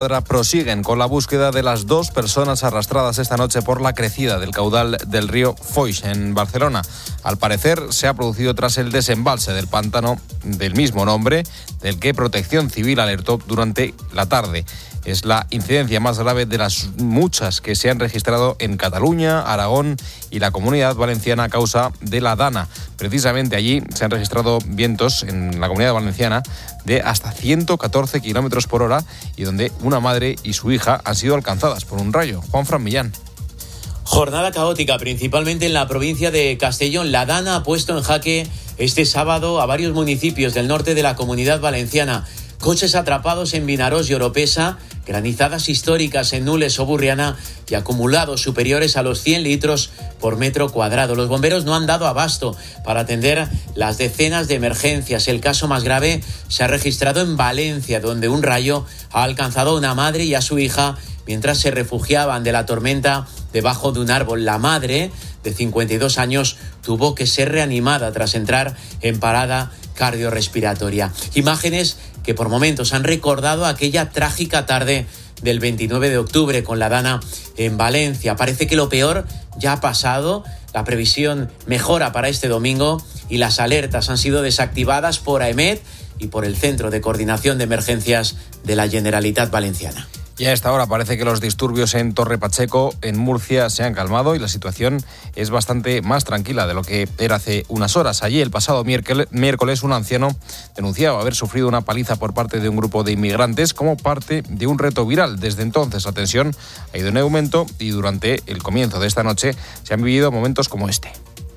Prosiguen con la búsqueda de las 2 personas arrastradas esta noche por la crecida del caudal del río Foix en Barcelona. Al parecer se ha producido tras el desembalse del pantano del mismo nombre, del que Protección Civil alertó durante la tarde. Es la incidencia más grave de las muchas que se han registrado en Cataluña, Aragón y la Comunidad Valenciana a causa de la Dana. Precisamente allí se han registrado vientos en la Comunidad Valenciana de hasta 114 kilómetros por hora y donde una madre y su hija han sido alcanzadas por un rayo. Juanfran Millán. Jornada caótica, principalmente en la provincia de Castellón. La Dana ha puesto en jaque este sábado a varios municipios del norte de la Comunidad Valenciana. Coches atrapados en Vinaròs y Oropesa, granizadas históricas en Nules o Burriana y acumulados superiores a los 100 litros por metro cuadrado. Los bomberos no han dado abasto para atender las decenas de emergencias. El caso más grave se ha registrado en Valencia, donde un rayo ha alcanzado a una madre y a su hija mientras se refugiaban de la tormenta debajo de un árbol. La madre, de 52 años, tuvo que ser reanimada tras entrar en parada cardiorrespiratoria. Imágenes que por momentos han recordado aquella trágica tarde del 29 de octubre con la Dana en Valencia. Parece que lo peor ya ha pasado, la previsión mejora para este domingo y las alertas han sido desactivadas por AEMET y por el Centro de Coordinación de Emergencias de la Generalitat Valenciana. Y a esta hora parece que los disturbios en Torre Pacheco, en Murcia, se han calmado y la situación es bastante más tranquila de lo que era hace unas horas. Allí, el pasado miércoles, un anciano denunciaba haber sufrido una paliza por parte de un grupo de inmigrantes como parte de un reto viral. Desde entonces, la tensión ha ido en aumento y durante el comienzo de esta noche se han vivido momentos como este.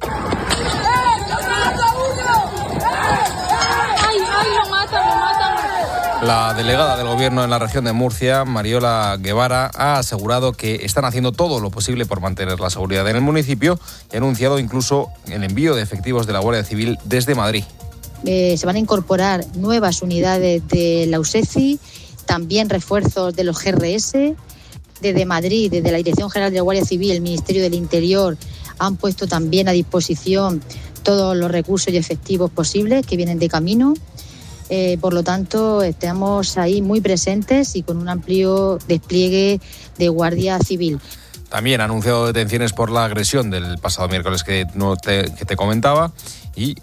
La delegada del Gobierno en la región de Murcia, Mariola Guevara, ha asegurado que están haciendo todo lo posible por mantener la seguridad en el municipio y ha anunciado incluso el envío de efectivos de la Guardia Civil desde Madrid. Se van a incorporar nuevas unidades de la USECI, también refuerzos de los GRS. Desde Madrid, desde la Dirección General de la Guardia Civil, el Ministerio del Interior han puesto también a disposición todos los recursos y efectivos posibles que vienen de camino. Por lo tanto, estamos ahí muy presentes y con un amplio despliegue de Guardia Civil. También ha anunciado detenciones por la agresión del pasado miércoles que te comentaba y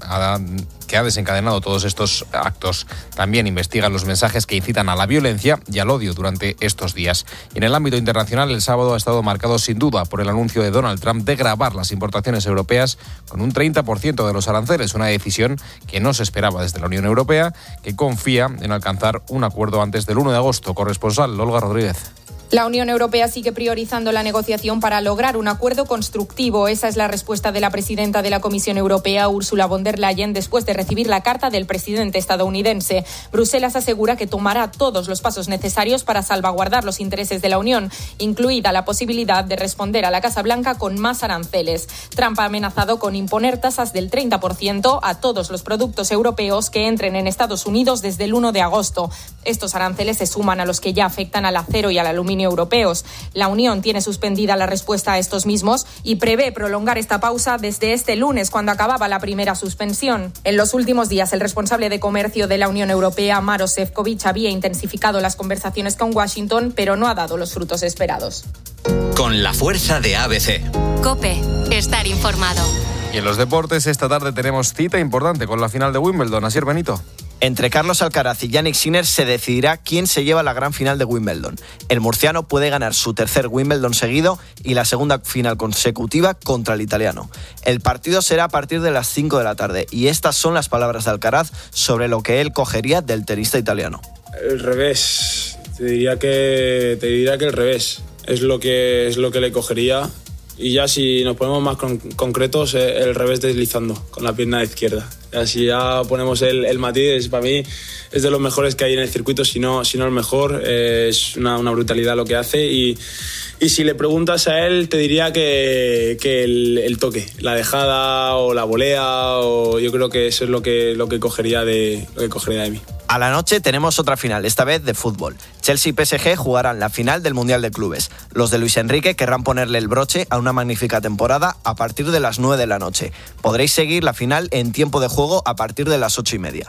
que ha desencadenado todos estos actos. También investiga los mensajes que incitan a la violencia y al odio durante estos días. Y en el ámbito internacional, el sábado ha estado marcado sin duda por el anuncio de Donald Trump de gravar las importaciones europeas con un 30% de los aranceles, una decisión que no se esperaba desde la Unión Europea, que confía en alcanzar un acuerdo antes del 1 de agosto. Corresponsal Olga Rodríguez. La Unión Europea sigue priorizando la negociación para lograr un acuerdo constructivo. Esa es la respuesta de la presidenta de la Comisión Europea, Ursula von der Leyen, después de recibir la carta del presidente estadounidense. Bruselas asegura que tomará todos los pasos necesarios para salvaguardar los intereses de la Unión, incluida la posibilidad de responder a la Casa Blanca con más aranceles. Trump ha amenazado con imponer tasas del 30% a todos los productos europeos que entren en Estados Unidos desde el 1 de agosto. Estos aranceles se suman a los que ya afectan al acero y al aluminio europeos. La Unión tiene suspendida la respuesta a estos mismos y prevé prolongar esta pausa desde este lunes, cuando acababa la primera suspensión. En los últimos días, el responsable de comercio de la Unión Europea, Maroš Šefčovič, había intensificado las conversaciones con Washington, pero no ha dado los frutos esperados. Con la fuerza de ABC. COPE. Estar informado. Y en los deportes, esta tarde tenemos cita importante con la final de Wimbledon. Asier Benito. Entre Carlos Alcaraz y Jannik Sinner se decidirá quién se lleva la gran final de Wimbledon. El murciano puede ganar su tercer Wimbledon seguido y la segunda final consecutiva contra el italiano. El partido será a partir de las 5 de la tarde y estas son las palabras de Alcaraz sobre lo que él cogería del tenista italiano. El revés, te diría que el revés es lo que le cogería. Y ya si nos ponemos más concretos, el revés deslizando con la pierna izquierda. Así ya ponemos el matiz, para mí es de los mejores que hay en el circuito, si no el mejor. Es una brutalidad lo que hace y si le preguntas a él te diría que el toque, la dejada o la volea, o yo creo que eso es lo que cogería de mí. A la noche tenemos otra final, esta vez de fútbol. Chelsea y PSG jugarán la final del Mundial de Clubes. Los de Luis Enrique querrán ponerle el broche a una magnífica temporada a partir de las 9 de la noche. Podréis seguir la final en tiempo de juego a partir de las 8:30.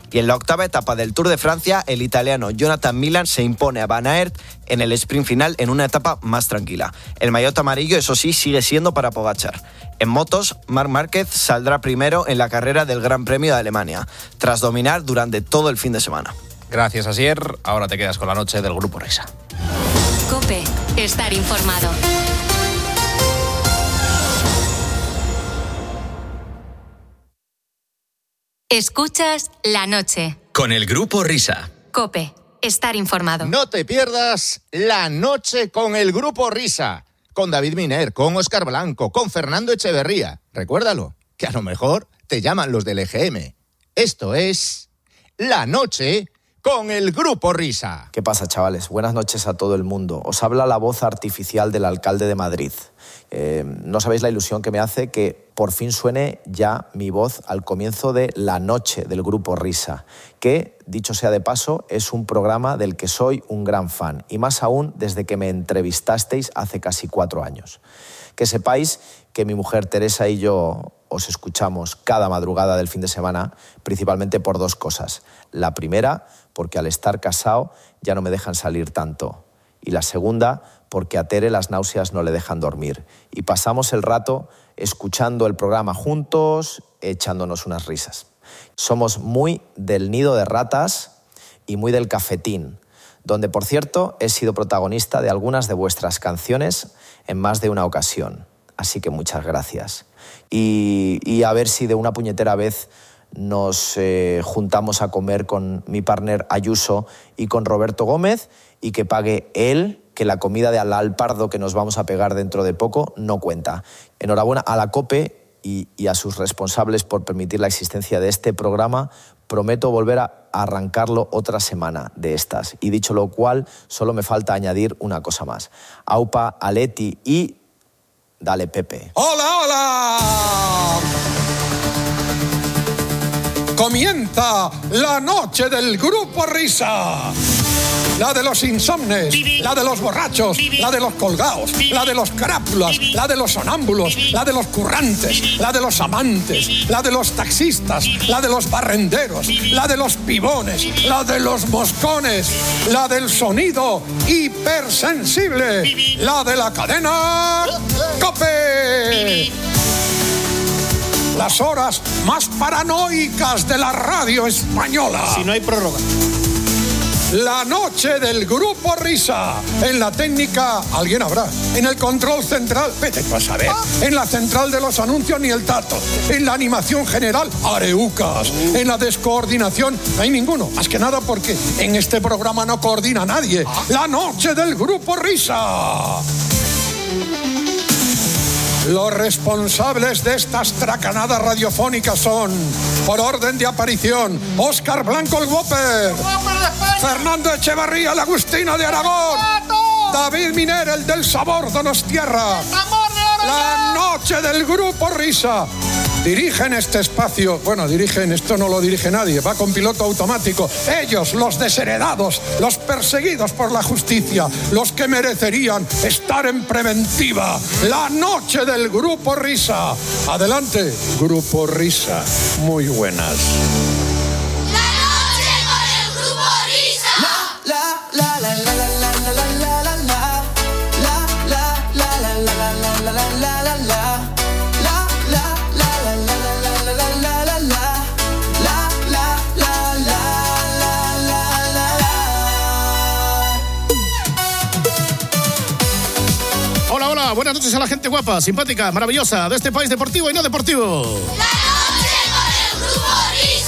Y en la octava etapa del Tour de Francia, el italiano Jonathan Milan se impone a Van Aert en el sprint final en una etapa más tranquila. El maillot amarillo, eso sí, sigue siendo para Pogačar. En motos, Marc Márquez saldrá primero en la carrera del Gran Premio de Alemania, tras dominar durante todo el fin de semana. Gracias, Asier. Ahora te quedas con la noche del Grupo Risa. COPE. Estar informado. Escuchas La Noche. Con el Grupo Risa. COPE. Estar informado. No te pierdas La Noche con el Grupo Risa. Con David Miner, con Óscar Blanco, con Fernando Echeverría. Recuérdalo, que a lo mejor te llaman los del EGM. Esto es La Noche con el Grupo Risa. ¿Qué pasa, chavales? Buenas noches a todo el mundo. Os habla la voz artificial del alcalde de Madrid. No sabéis la ilusión que me hace que por fin suene ya mi voz al comienzo de La Noche del Grupo Risa, que, dicho sea de paso, es un programa del que soy un gran fan, y más aún desde que me entrevistasteis hace casi 4 años. Que sepáis que mi mujer Teresa y yo os escuchamos cada madrugada del fin de semana, principalmente por 2 cosas. La primera, porque al estar casado ya no me dejan salir tanto. Y la segunda, porque a Tere las náuseas no le dejan dormir. Y pasamos el rato escuchando el programa juntos, echándonos unas risas. Somos muy del Nido de Ratas y muy del Cafetín, donde, por cierto, he sido protagonista de algunas de vuestras canciones en más de una ocasión. Así que muchas gracias. Y a ver si de una puñetera vez nos juntamos a comer con mi partner Ayuso y con Roberto Gómez, y que pague él, que la comida de Alal Pardo que nos vamos a pegar dentro de poco no cuenta. Enhorabuena a la COPE y a sus responsables por permitir la existencia de este programa. Prometo volver a arrancarlo otra semana de estas. Y dicho lo cual, solo me falta añadir una cosa más. Aupa, Aleti y dale Pepe. ¡Hola, hola! Comienza La Noche del Grupo Risa. La de los insomnes, la de los borrachos, la de los colgados, la de los crápulas, la de los sonámbulos, la de los currantes, la de los amantes, la de los taxistas, la de los barrenderos, la de los pibones, la de los moscones, la del sonido hipersensible, la de la cadena COPE. Las horas más paranoicas de la radio española. Si no hay prórroga. La Noche del Grupo Risa. En la técnica, alguien habrá. En el control central, vete tú a saber. En la central de los anuncios, ni el tato. En la animación general, areucas. En la descoordinación, no hay ninguno. Más que nada porque en este programa no coordina nadie. La Noche del Grupo Risa. Los responsables de estas tracanadas radiofónicas son, por orden de aparición, Óscar Blanco el Whopper, Fernando Echeverría el Agustino de Aragón, David Miner el del Sabor Donostierra. La Noche del Grupo Risa. Dirigen este espacio, bueno, esto no lo dirige nadie, va con piloto automático. Ellos, los desheredados, los perseguidos por la justicia, los que merecerían estar en preventiva. La Noche del Grupo Risa. Adelante, Grupo Risa. Muy buenas. La Noche con el Grupo Risa. La la la la la la la la la la la. La la la la la la la la la la la. Hola, buenas noches a la gente guapa, simpática, maravillosa de este país deportivo y no deportivo. La Noche con el Grupo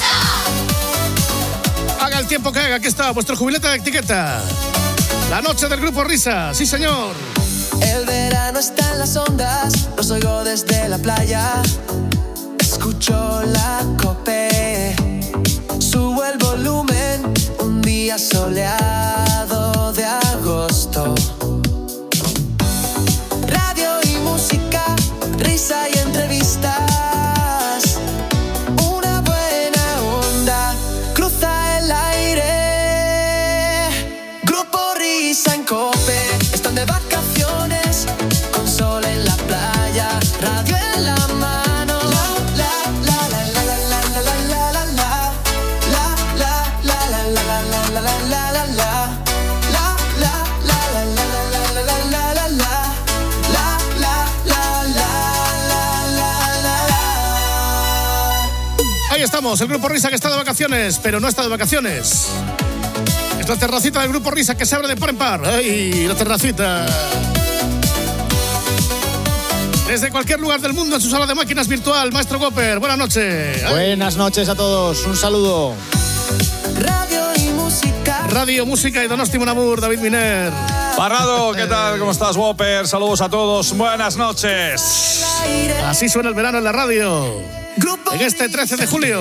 Risa. Haga el tiempo que haga, aquí está vuestro jubileta de etiqueta. La Noche del Grupo Risa, sí señor. El verano está en las ondas, los oigo desde la playa. Escucho la COPE, subo el volumen, un día soleado de agosto. Radio y música, risa y entrevistas. Una buena onda cruza el aire. Grupo Risa en COPE, están de vacaciones, con sol en la playa, radio en la mano. La la la la la la la la la la la. estamos, el Grupo Risa que está de vacaciones, pero no está de vacaciones. Es la terracita del Grupo Risa que se abre de par en par. ¡Ay, la terracita! Desde cualquier lugar del mundo en su sala de máquinas virtual, Maestro Whopper, buenas noches. ¡Ay! Buenas noches a todos, un saludo. Radio, música y Donosti Monamur, David Miner. Parrado, ¿qué tal? ¿Cómo estás, Whopper? Saludos a todos, buenas noches. Así suena el verano en la radio. En este 13 de julio.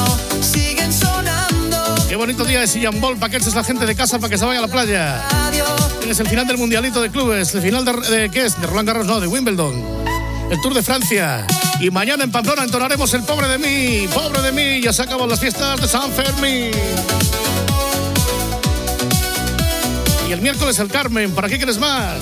Qué bonito día de Sillán Ball para que eches la gente de casa para que se vaya a la playa. Es el final del Mundialito de Clubes, el final de ¿qué es? De Roland Garros, no, de Wimbledon. El Tour de Francia. Y mañana en Pamplona entonaremos el Pobre de mí, ya se acaban las fiestas de San Fermín. Y el miércoles el Carmen, ¿para qué quieres más?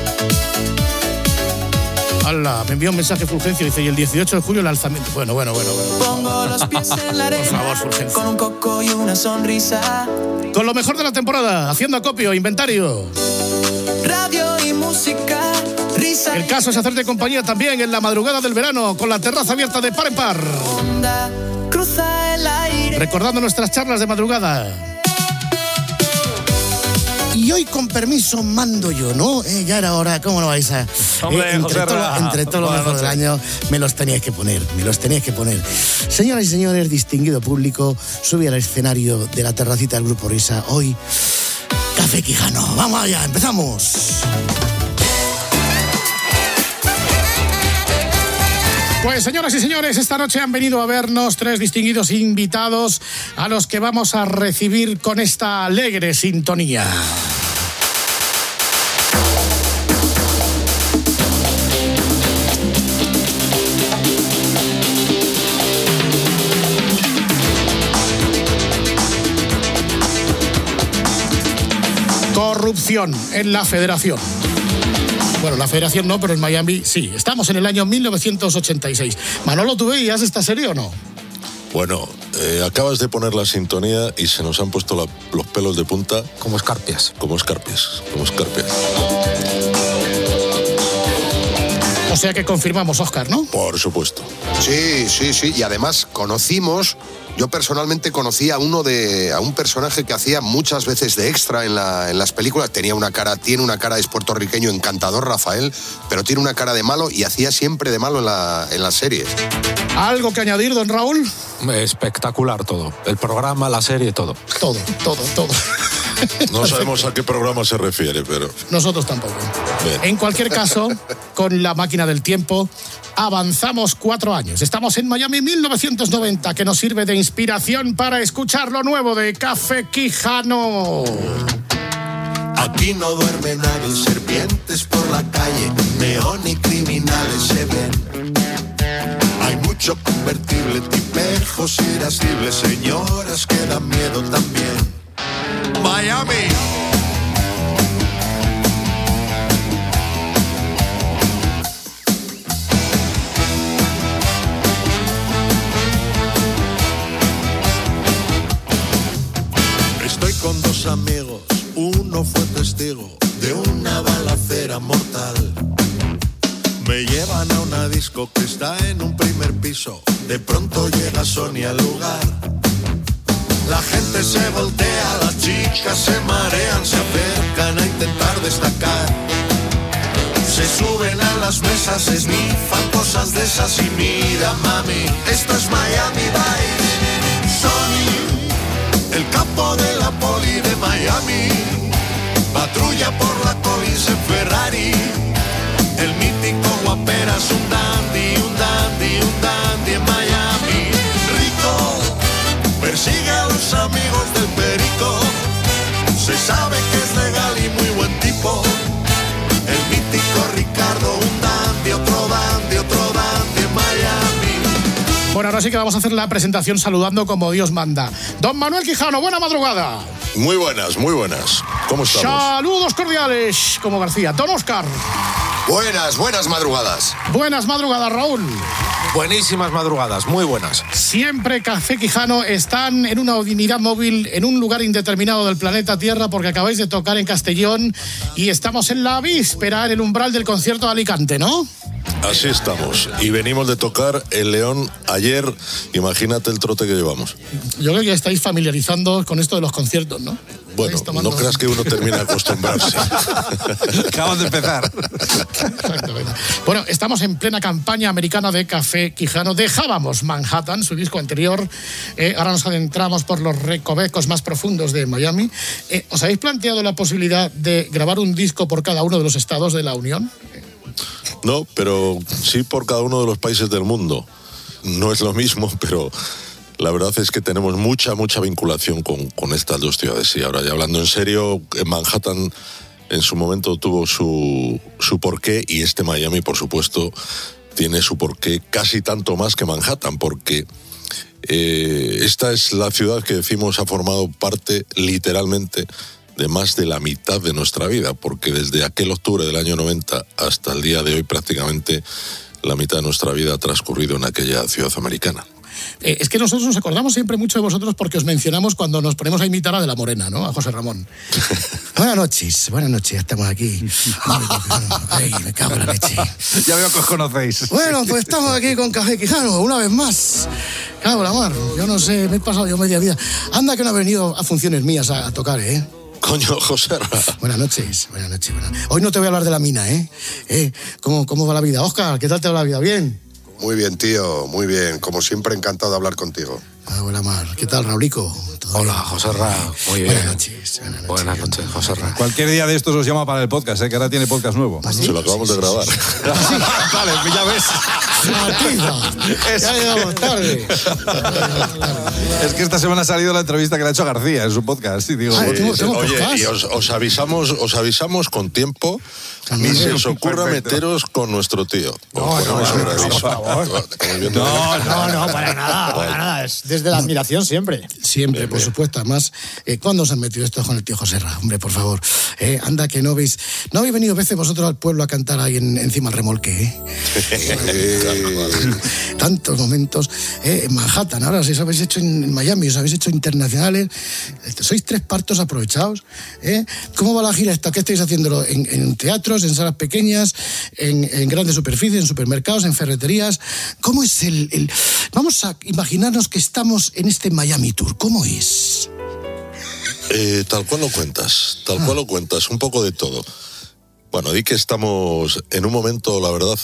¡Hala! Me envió un mensaje Fulgencio, dice, y el 18 de julio el alzamiento. Bueno. Pongo los pies en la arena. Por favor, Fulgencio. Con un coco y una sonrisa. Con lo mejor de la temporada, haciendo acopio, inventario. Radio y música, risa. El caso es hacerte compañía también en la madrugada del verano, con la terraza abierta de par en par. Onda, cruza el aire. Recordando nuestras charlas de madrugada. Y hoy, con permiso, mando yo, ¿no? Ya era hora, ¿cómo no vais a...? Hombre, entre todo lo mejor del año, me los teníais que poner. Señoras y señores, distinguido público, subí al escenario de la terracita del Grupo Risa. Hoy, Café Quijano. Vamos allá, empezamos. Pues, señoras y señores, esta noche han venido a vernos tres distinguidos invitados a los que vamos a recibir con esta alegre sintonía. Corrupción en la Federación. Bueno, la Federación no, pero en Miami sí. Estamos en el año 1986. Manolo, ¿tú veías esta serie o no? Bueno, acabas de poner la sintonía y se nos han puesto los pelos de punta. Como escarpias. O sea que confirmamos, Óscar, ¿no? Por supuesto. Sí. Y además yo personalmente conocí a un personaje que hacía muchas veces de extra en las películas. Tiene una cara de puertorriqueño encantador, Rafael, pero tiene una cara de malo y hacía siempre de malo en las series. ¿Algo que añadir, don Raúl? Espectacular todo. El programa, la serie, todo. Todo. No sabemos a qué programa se refiere, pero... Nosotros tampoco. Bien. En cualquier caso, con la máquina del tiempo, avanzamos 4 años. Estamos en Miami 1990, que nos sirve de inspiración para escuchar lo nuevo de Café Quijano. Aquí no duerme nadie, serpientes por la calle, neón y criminales se ven. Hay mucho convertible, tipejos irascibles, señoras que dan miedo también. Miami. Estoy con 2 amigos, uno fue testigo de una balacera mortal. Me llevan a una disco que está en un primer piso. De pronto llega Sonia al lugar. La gente se voltea, las chicas se marean, se acercan a intentar destacar. Se suben a las mesas, esnifan cosas de esas y mira, mami, esto es Miami Vice. Sony, el capo de la poli de Miami, patrulla por la Collins en Ferrari. El mítico Guaperas, un dandy en Miami. Rico persigue a los amigos del perico. Se sabe que es legal y muy buen tipo. El mítico Ricardo, un dandy, otro dandy en Miami. Bueno, ahora sí que vamos a hacer la presentación saludando como Dios manda. Don Manuel Quijano, buena madrugada. Muy buenas. ¿Cómo estamos? Saludos cordiales, como García. Don Óscar. Buenas madrugadas. Buenas madrugadas, Raúl. Buenísimas madrugadas, muy buenas. Siempre Café Quijano están en una unidad móvil en un lugar indeterminado del planeta Tierra porque acabáis de tocar en Castellón y estamos en la víspera, en el umbral del concierto de Alicante, ¿no? Así estamos. Y venimos de tocar el León ayer. Imagínate el trote que llevamos. Yo creo que estáis familiarizando con esto de los conciertos, ¿no? Bueno, no creas que uno termina de acostumbrarse. Acabas de empezar. Exactamente. Bueno, estamos en plena campaña americana de Café Quijano. Dejábamos Manhattan, su disco anterior. Ahora nos adentramos por los recovecos más profundos de Miami. ¿Os habéis planteado la posibilidad de grabar un disco por cada uno de los estados de la Unión? No, pero sí por cada uno de los países del mundo. No es lo mismo, pero la verdad es que tenemos mucha vinculación con estas dos ciudades. Y ahora, ya hablando en serio, Manhattan en su momento tuvo su porqué, y Miami, por supuesto, tiene su porqué casi tanto más que Manhattan, porque esta es la ciudad que decimos ha formado parte literalmente de más de la mitad de nuestra vida, porque desde aquel octubre del año 90 hasta el día de hoy prácticamente la mitad de nuestra vida ha transcurrido en aquella ciudad americana. Es que nosotros nos acordamos siempre mucho de vosotros porque os mencionamos cuando nos ponemos a imitar a De la Morena, ¿no? A José Ramón. Buenas noches, ya estamos aquí. Ay, me cago en la leche. Ya veo que os conocéis. Bueno, pues estamos aquí con Café Quijano, una vez más. Cago en la mar, yo no sé, me he pasado yo media vida. Anda que no he venido a funciones mías a tocar, ¿eh? Coño, José. Buenas noches. Hoy no te voy a hablar de la mina, ¿eh? ¿Cómo va la vida? Óscar, ¿qué tal te va la vida? ¿Bien? Muy bien, tío, muy bien. Como siempre, encantado de hablar contigo. Buena mar. ¿Qué tal, Raulico? Hola, José Ra. Muy bien. Buenas noches, José Ra. Cualquier día de estos os llama para el podcast, que ahora tiene podcast nuevo. ¿Ah, sí? Se lo acabamos de grabar. Vale, ya ves. Ya llegamos tarde. Es que esta semana ha salido la entrevista que le ha hecho García en su podcast. Y digo, oye, y os avisamos con tiempo. Ni se os ocurra meteros con nuestro tío. No, para nada. Es desde la admiración siempre. Siempre, por supuesto. Además, ¿cuándo os han metido esto con el tío José Ra? Hombre, por favor. Anda, que no habéis venido veces vosotros al pueblo a cantar ahí encima del remolque, Tantos momentos. En Manhattan, ahora os habéis hecho en Miami, os habéis hecho internacionales. Sois tres partos aprovechados. ¿Cómo va la gira esta? ¿Qué estáis haciéndolo? ¿En teatros, en salas pequeñas, en grandes superficies, en supermercados, en ferreterías? ¿Cómo es Vamos a imaginarnos que estamos en este Miami Tour. ¿Cómo es? Tal cual lo cuentas, un poco de todo. Bueno, di que estamos en un momento, la verdad,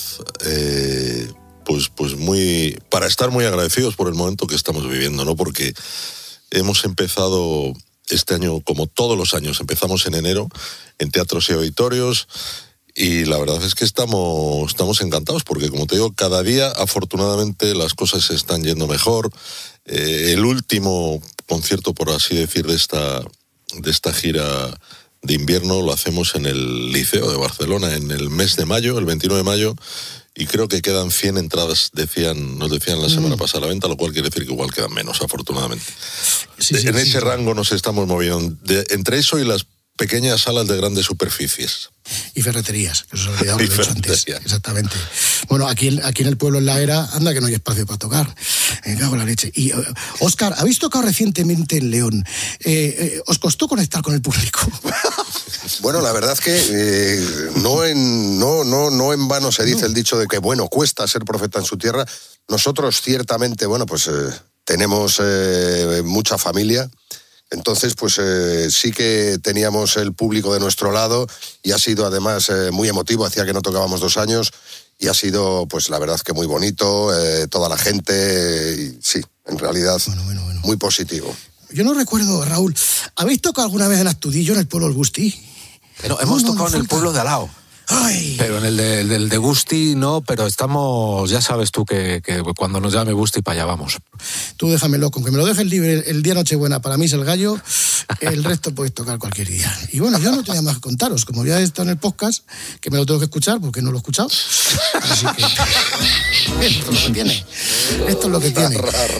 pues muy, para estar muy agradecidos por el momento que estamos viviendo, ¿no? Porque hemos empezado este año, como todos los años, empezamos en enero en teatros y auditorios, y la verdad es que estamos encantados, porque como te digo, cada día afortunadamente las cosas se están yendo mejor. El último concierto, por así decir, de esta gira de invierno lo hacemos en el Liceo de Barcelona en el mes de mayo, el 29 de mayo, y creo que quedan 100 entradas, nos decían la semana pasada a la venta, lo cual quiere decir que igual quedan menos, afortunadamente. En ese rango nos estamos moviendo, entre eso y las pequeñas salas de grandes superficies. Y ferreterías, que os olvidaba lo he dicho antes. Exactamente. Bueno, aquí en el pueblo, en la Era, anda que no hay espacio para tocar. Me cago en la leche. Y, Óscar, ¿habéis tocado recientemente en León? ¿Os costó conectar con el público? Bueno, la verdad que no en vano se dice el dicho de que, bueno, cuesta ser profeta en su tierra. Nosotros, ciertamente, bueno, pues tenemos mucha familia. Entonces, pues sí que teníamos el público de nuestro lado, y ha sido además muy emotivo. Hacía que no tocábamos 2 años y ha sido, pues la verdad que muy bonito, toda la gente, y sí, en realidad muy positivo. Yo no recuerdo, Raúl, ¿habéis tocado alguna vez en Astudillo, en el pueblo del Gusti? Pero hemos tocado en el pueblo de al lado. Ay. Pero en el de Gusti no, pero estamos, ya sabes tú que cuando nos llame Gusti para allá vamos. Tú déjamelo, con que me lo dejes libre el día Nochebuena, para mí es el gallo, el resto podéis tocar cualquier día. Y bueno, yo no tenía más que contaros, como ya he estado en el podcast, que me lo tengo que escuchar porque no lo he escuchado. Así que esto es lo que tiene.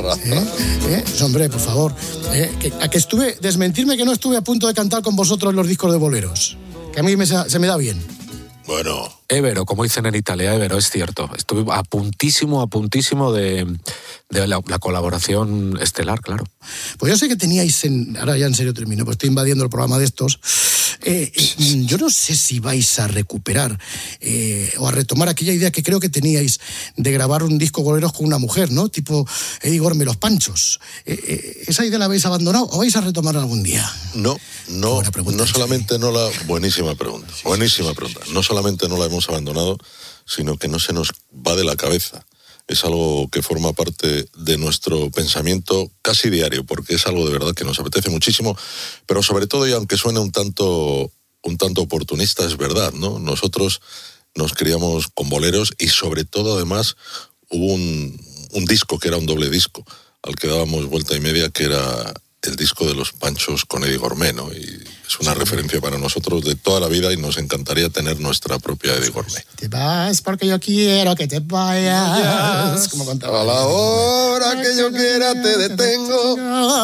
Hombre, por favor, desmentirme que no estuve a punto de cantar con vosotros los discos de boleros, que a mí se me da bien. Bueno. Évero, como dicen en Italia, Évero, es cierto. Estuve a puntísimo de la colaboración estelar, claro. Pues yo sé que teníais, ahora ya en serio termino, pues estoy invadiendo el programa de estos, Yo no sé si vais a recuperar o a retomar aquella idea que creo que teníais de grabar un disco boleros con una mujer, ¿no? Tipo Eddie Gorme, Los Panchos. ¿Esa idea la habéis abandonado o vais a retomar algún día? No solamente no la... Buenísima pregunta. No solamente no la hemos abandonado, sino que no se nos va de la cabeza. Es algo que forma parte de nuestro pensamiento casi diario, porque es algo de verdad que nos apetece muchísimo, pero sobre todo, y aunque suene un tanto oportunista, es verdad, ¿no? Nosotros nos criamos con boleros y sobre todo, además, hubo un disco que era un doble disco, al que dábamos vuelta y media, que era el disco de Los Panchos con Eddie Gormé, ¿no? Y es una referencia para nosotros de toda la vida y nos encantaría tener nuestra propia Eddie Gormé. Te vas porque yo quiero que te vayas. Como contaba. A la hora que yo quiera te detengo.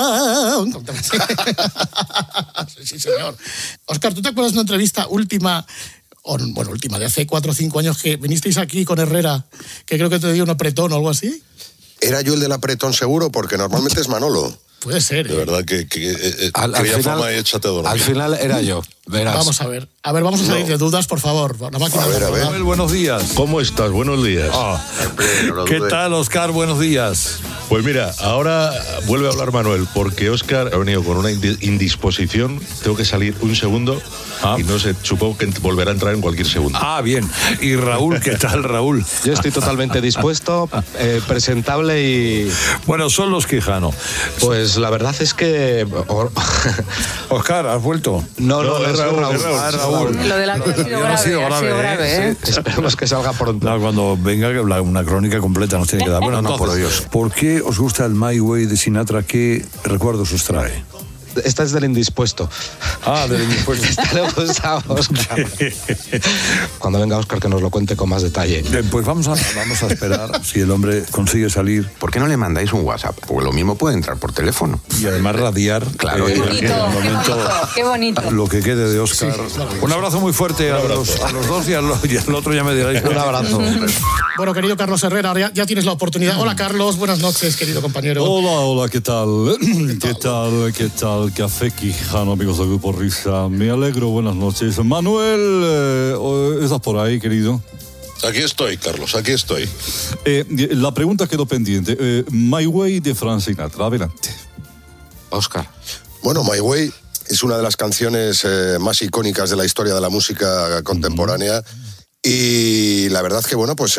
Sí, señor. Óscar, ¿tú te acuerdas de una entrevista última de hace 4 o 5 años que vinisteis aquí con Herrera, que creo que te dio un apretón o algo así? Era yo el del apretón seguro, porque normalmente es Manolo. Puede ser. De verdad que al final, fama y échate a dormir. Al final era yo. Verás. Vamos a ver, vamos a salir de dudas, por favor. La máquina. A ver. Manuel, buenos días. ¿Cómo estás? Buenos días. ¿Qué tal, Óscar? Buenos días. Pues mira, ahora vuelve a hablar Manuel, porque Óscar ha venido con una indisposición. Tengo que salir un segundo y no sé, supongo que volverá a entrar en cualquier segundo. Bien. ¿Y Raúl? ¿Qué tal, Raúl? Yo estoy totalmente dispuesto, presentable y... Bueno, son los Quijano. Pues la verdad es que... Óscar, ¿has vuelto? No, es Raúl. Lo de la ha sido grave, ¿eh? Esperemos que salga pronto. Cuando venga una crónica completa nos tiene que dar. Bueno, entonces, por Dios. ¿Por qué os gusta el My Way de Sinatra? ¿Qué recuerdos os trae? Esta es del indispuesto. Del indispuesto. Esta le gusta a Óscar. Cuando venga Óscar que nos lo cuente con más detalle. Pues vamos a esperar si el hombre consigue salir. ¿Por qué no le mandáis un WhatsApp? Porque lo mismo puede entrar por teléfono. Y además radiar. Claro. Qué bonito. Lo que quede de Óscar. Sí. Un abrazo muy fuerte a los dos y al otro ya me diréis. Un abrazo. Bueno, querido Carlos Herrera, ya tienes la oportunidad. Hola, Carlos. Buenas noches, querido compañero. Hola, ¿qué tal? ¿Qué tal? Café Quijano, amigos del Grupo Risa. Me alegro, buenas noches. Manuel, ¿estás por ahí, querido? Aquí estoy, Carlos, aquí estoy. La pregunta quedó pendiente. My Way de Frank Sinatra, adelante. Óscar. Bueno, My Way es una de las canciones más icónicas de la historia de la música contemporánea. Y la verdad que, bueno, pues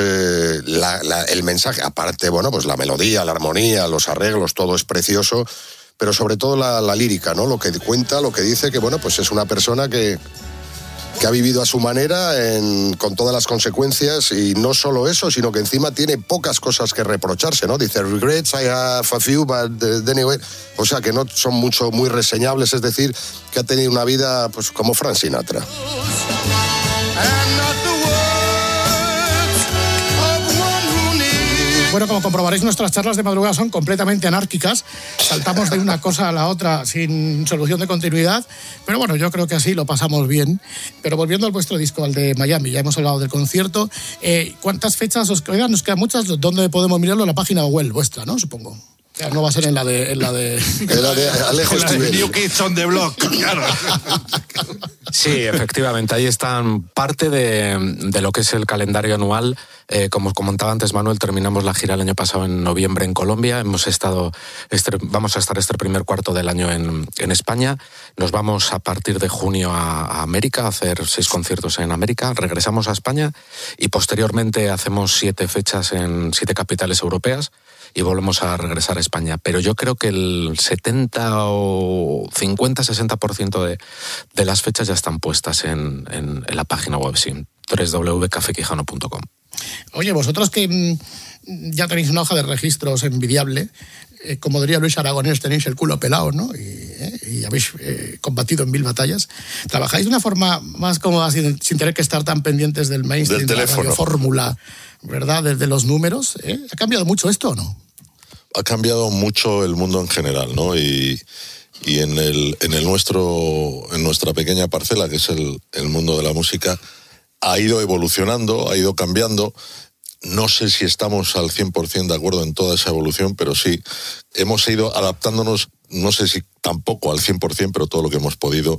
el mensaje, aparte, bueno, pues la melodía, la armonía, los arreglos, todo es precioso. Pero sobre todo la lírica, ¿no? Lo que cuenta, lo que dice, que bueno, pues es una persona que ha vivido a su manera con todas las consecuencias, y no solo eso, sino que encima tiene pocas cosas que reprocharse, ¿no? Dice, regrets, I have a few, but anyway. O sea, que no son muy reseñables, es decir, que ha tenido una vida pues como Frank Sinatra. Bueno, como comprobaréis, nuestras charlas de madrugada son completamente anárquicas. Saltamos de una cosa a la otra sin solución de continuidad. Pero bueno, yo creo que así lo pasamos bien. Pero volviendo al vuestro disco, al de Miami, ya hemos hablado del concierto. ¿Cuántas fechas os quedan? Nos quedan muchas. ¿Dónde podemos mirarlo? En la página web vuestra, ¿no? Supongo. No va a ser en la de Alejo Esquivel. New Kids on the Block, claro. Sí, efectivamente, ahí están parte de lo que es el calendario anual. Como comentaba antes Manuel, terminamos la gira el año pasado en noviembre en Colombia. Vamos a estar este primer cuarto del año en España. Nos vamos a partir de junio a América, a hacer 6 conciertos en América. Regresamos a España y posteriormente hacemos 7 fechas en 7 capitales europeas y volvemos a regresar a España. Pero yo creo que el 70 o 50-60% de las fechas ya están puestas en la página web, sí, www.cafequijano.com. Oye, vosotros que ya tenéis una hoja de registros envidiable, como diría Luis Aragonés, tenéis el culo pelado, ¿no? Y habéis combatido en 1000 batallas. ¿Trabajáis de una forma más cómoda sin tener que estar tan pendientes del mainstream, de la radiofórmula, ¿verdad? Desde los números. ¿Ha cambiado mucho esto o no? Ha cambiado mucho el mundo en general, ¿no? Y en nuestra pequeña parcela, que es el mundo de la música, ha ido evolucionando, ha ido cambiando. No sé si estamos al 100% de acuerdo en toda esa evolución, pero sí, hemos ido adaptándonos, no sé si tampoco al 100%, pero todo lo que hemos podido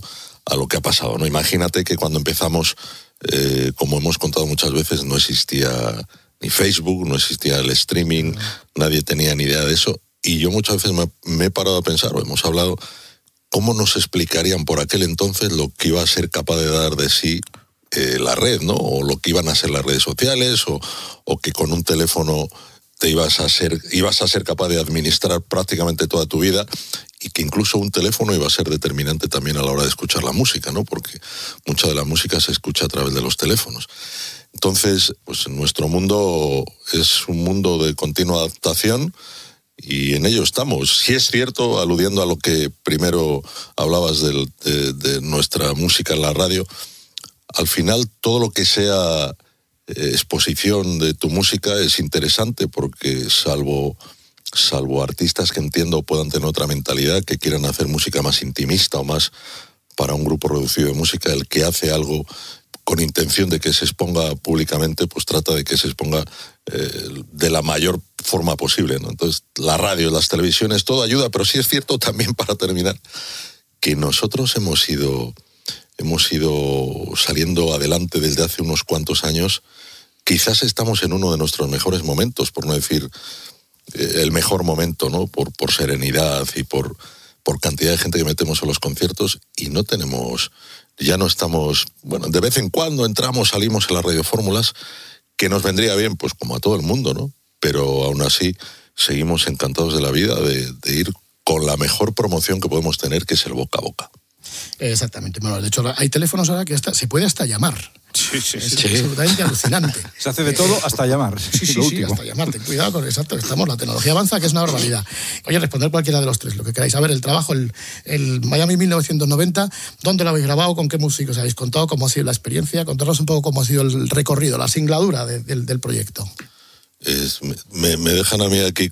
a lo que ha pasado, ¿no? Imagínate que cuando empezamos, como hemos contado muchas veces, no existía ni Facebook, no existía el streaming, nadie tenía ni idea de eso, y yo muchas veces me he parado a pensar, o hemos hablado, ¿cómo nos explicarían por aquel entonces lo que iba a ser capaz de dar de sí la red, ¿no? O lo que iban a ser las redes sociales, o que con un teléfono ibas a ser capaz de administrar prácticamente toda tu vida, y que incluso un teléfono iba a ser determinante también a la hora de escuchar la música, ¿no? Porque mucha de la música se escucha a través de los teléfonos. Entonces, pues nuestro mundo es un mundo de continua adaptación y en ello estamos. Sí es cierto, aludiendo a lo que primero hablabas de nuestra música en la radio, al final todo lo que sea exposición de tu música es interesante porque salvo artistas que entiendo puedan tener otra mentalidad, que quieran hacer música más intimista o más para un grupo reducido de música, el que hace algo con intención de que se exponga públicamente, pues trata de que se exponga de la mayor forma posible, ¿no? Entonces, la radio, las televisiones, todo ayuda, pero sí es cierto también, para terminar, que nosotros hemos ido saliendo adelante desde hace unos cuantos años. Quizás estamos en uno de nuestros mejores momentos, por no decir el mejor momento, ¿no? Por serenidad y por cantidad de gente que metemos a los conciertos, y ya no estamos, bueno, de vez en cuando entramos, salimos en las radiofórmulas, que nos vendría bien, pues como a todo el mundo, ¿no? Pero aún así seguimos encantados de la vida de ir con la mejor promoción que podemos tener, que es el boca a boca. Exactamente, Manuel. De hecho, hay teléfonos ahora que se puede hasta llamar. Sí. Es absolutamente alucinante. Se hace de todo hasta llamar. Sí, hasta llamar. Ten cuidado con exacto. La tecnología avanza, que es una barbaridad. Oye, responder cualquiera de los tres, lo que queráis. A ver, el trabajo, el Miami 1990, ¿dónde lo habéis grabado? ¿Con qué músicos habéis contado? ¿Cómo ha sido la experiencia? Contaros un poco cómo ha sido el recorrido, la singladura del proyecto. Me dejan a mí aquí